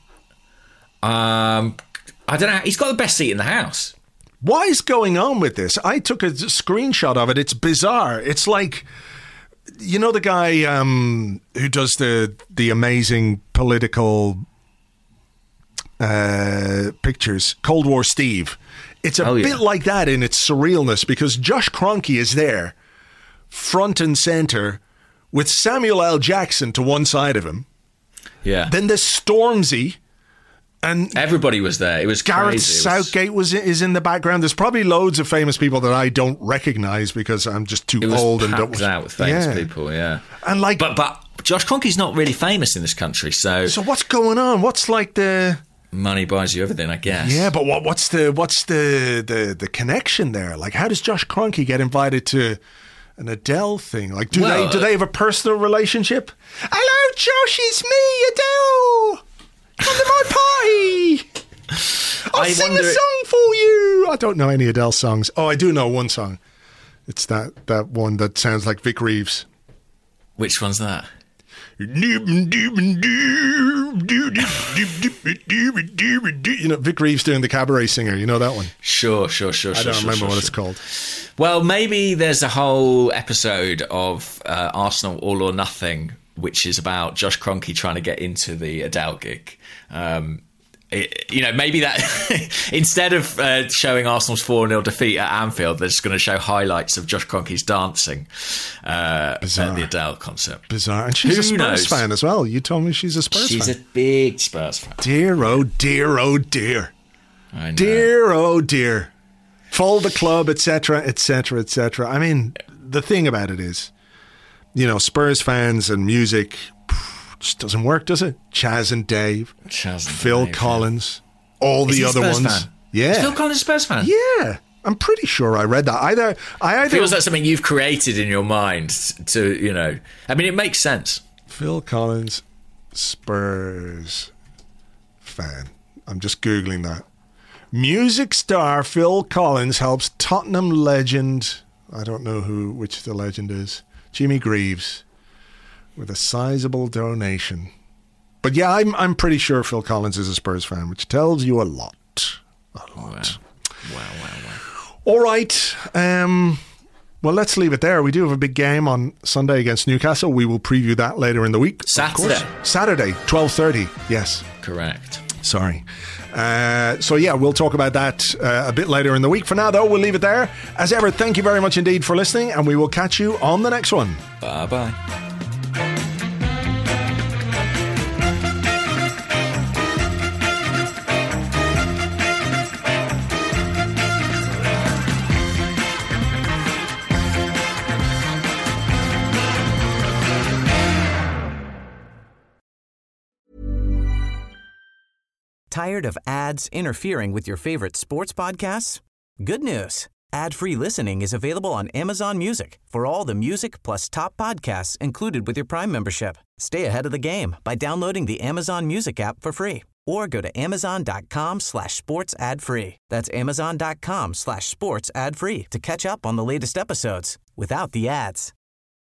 Um, I don't know. He's got the best seat in the house. What is going on with this? I took a screenshot of it. It's bizarre. It's like, you know, the guy um, who does the the amazing political uh, pictures, Cold War Steve. It's a oh, yeah. bit like that in its surrealness because Josh Kroenke is there, front and center, with Samuel L. Jackson to one side of him. Yeah. Then there's Stormzy. And everybody was there. It was Gareth crazy. Southgate was is in the background. There's probably loads of famous people that I don't recognise because I'm just too it was old and don't. out with famous yeah. people. Yeah, and like, but but Josh Kroenke's not really famous in this country. So so what's going on? What's like the money buys you everything? I guess. Yeah, but what what's the what's the the the connection there? Like, how does Josh Kroenke get invited to an Adele thing? Like, do well, they do they have a personal relationship? Hello, Josh, it's me, Adele. Come to my party. I'll I sing wonder... a song for you. I don't know any Adele songs. Oh, I do know one song. It's that, that one that sounds like Vic Reeves. Which one's that? You know, Vic Reeves doing the Cabaret Singer. You know that one? Sure, sure, sure. I sure, don't sure, remember sure, what sure. it's called. Well, maybe there's a whole episode of uh, Arsenal All or Nothing, which is about Josh Kroenke trying to get into the Adele gig. Um, it, you know, maybe that instead of uh, showing Arsenal's four nil defeat at Anfield, they're just going to show highlights of Josh Kroenke's dancing uh, at the Adele concert. Bizarre. And she's Who a Spurs knows? fan as well. You told me she's a Spurs she's fan. She's a big Spurs fan. Dear, oh dear, oh dear. I know. Dear, oh dear. Fold the club, et cetera, et cetera, et cetera. I mean, the thing about it is, you know, Spurs fans and music, just doesn't work, does it? Chaz and Dave, Chaz and Phil Dave, Collins, yeah. all Is the he a other Spurs ones. Fan? Yeah, Is Phil Collins a Spurs fan? Yeah, I'm pretty sure I read that. Either I either feels like something you've created in your mind to, you know. I mean, it makes sense. Phil Collins, Spurs fan. I'm just googling that. Music star Phil Collins helps Tottenham legend, I don't know who which the legend is, Jimmy Greaves, with a sizable donation. But yeah, I'm I'm pretty sure Phil Collins is a Spurs fan, which tells you a lot. A lot. Wow, wow, wow. wow. All right. Um, well, let's leave it there. We do have a big game on Sunday against Newcastle. We will preview that later in the week. Saturday. Saturday, twelve thirty. Yes. Correct. Sorry. Uh, so, yeah, we'll talk about that uh, a bit later in the week. For now, though, we'll leave it there. As ever, thank you very much indeed for listening, and we will catch you on the next one. Bye-bye. Tired of ads interfering with your favorite sports podcasts? Good news. Ad-free listening is available on Amazon Music for all the music plus top podcasts included with your Prime membership. Stay ahead of the game by downloading the Amazon Music app for free or go to amazon.com slash sports ad free. That's amazon.com slash sports ad free to catch up on the latest episodes without the ads.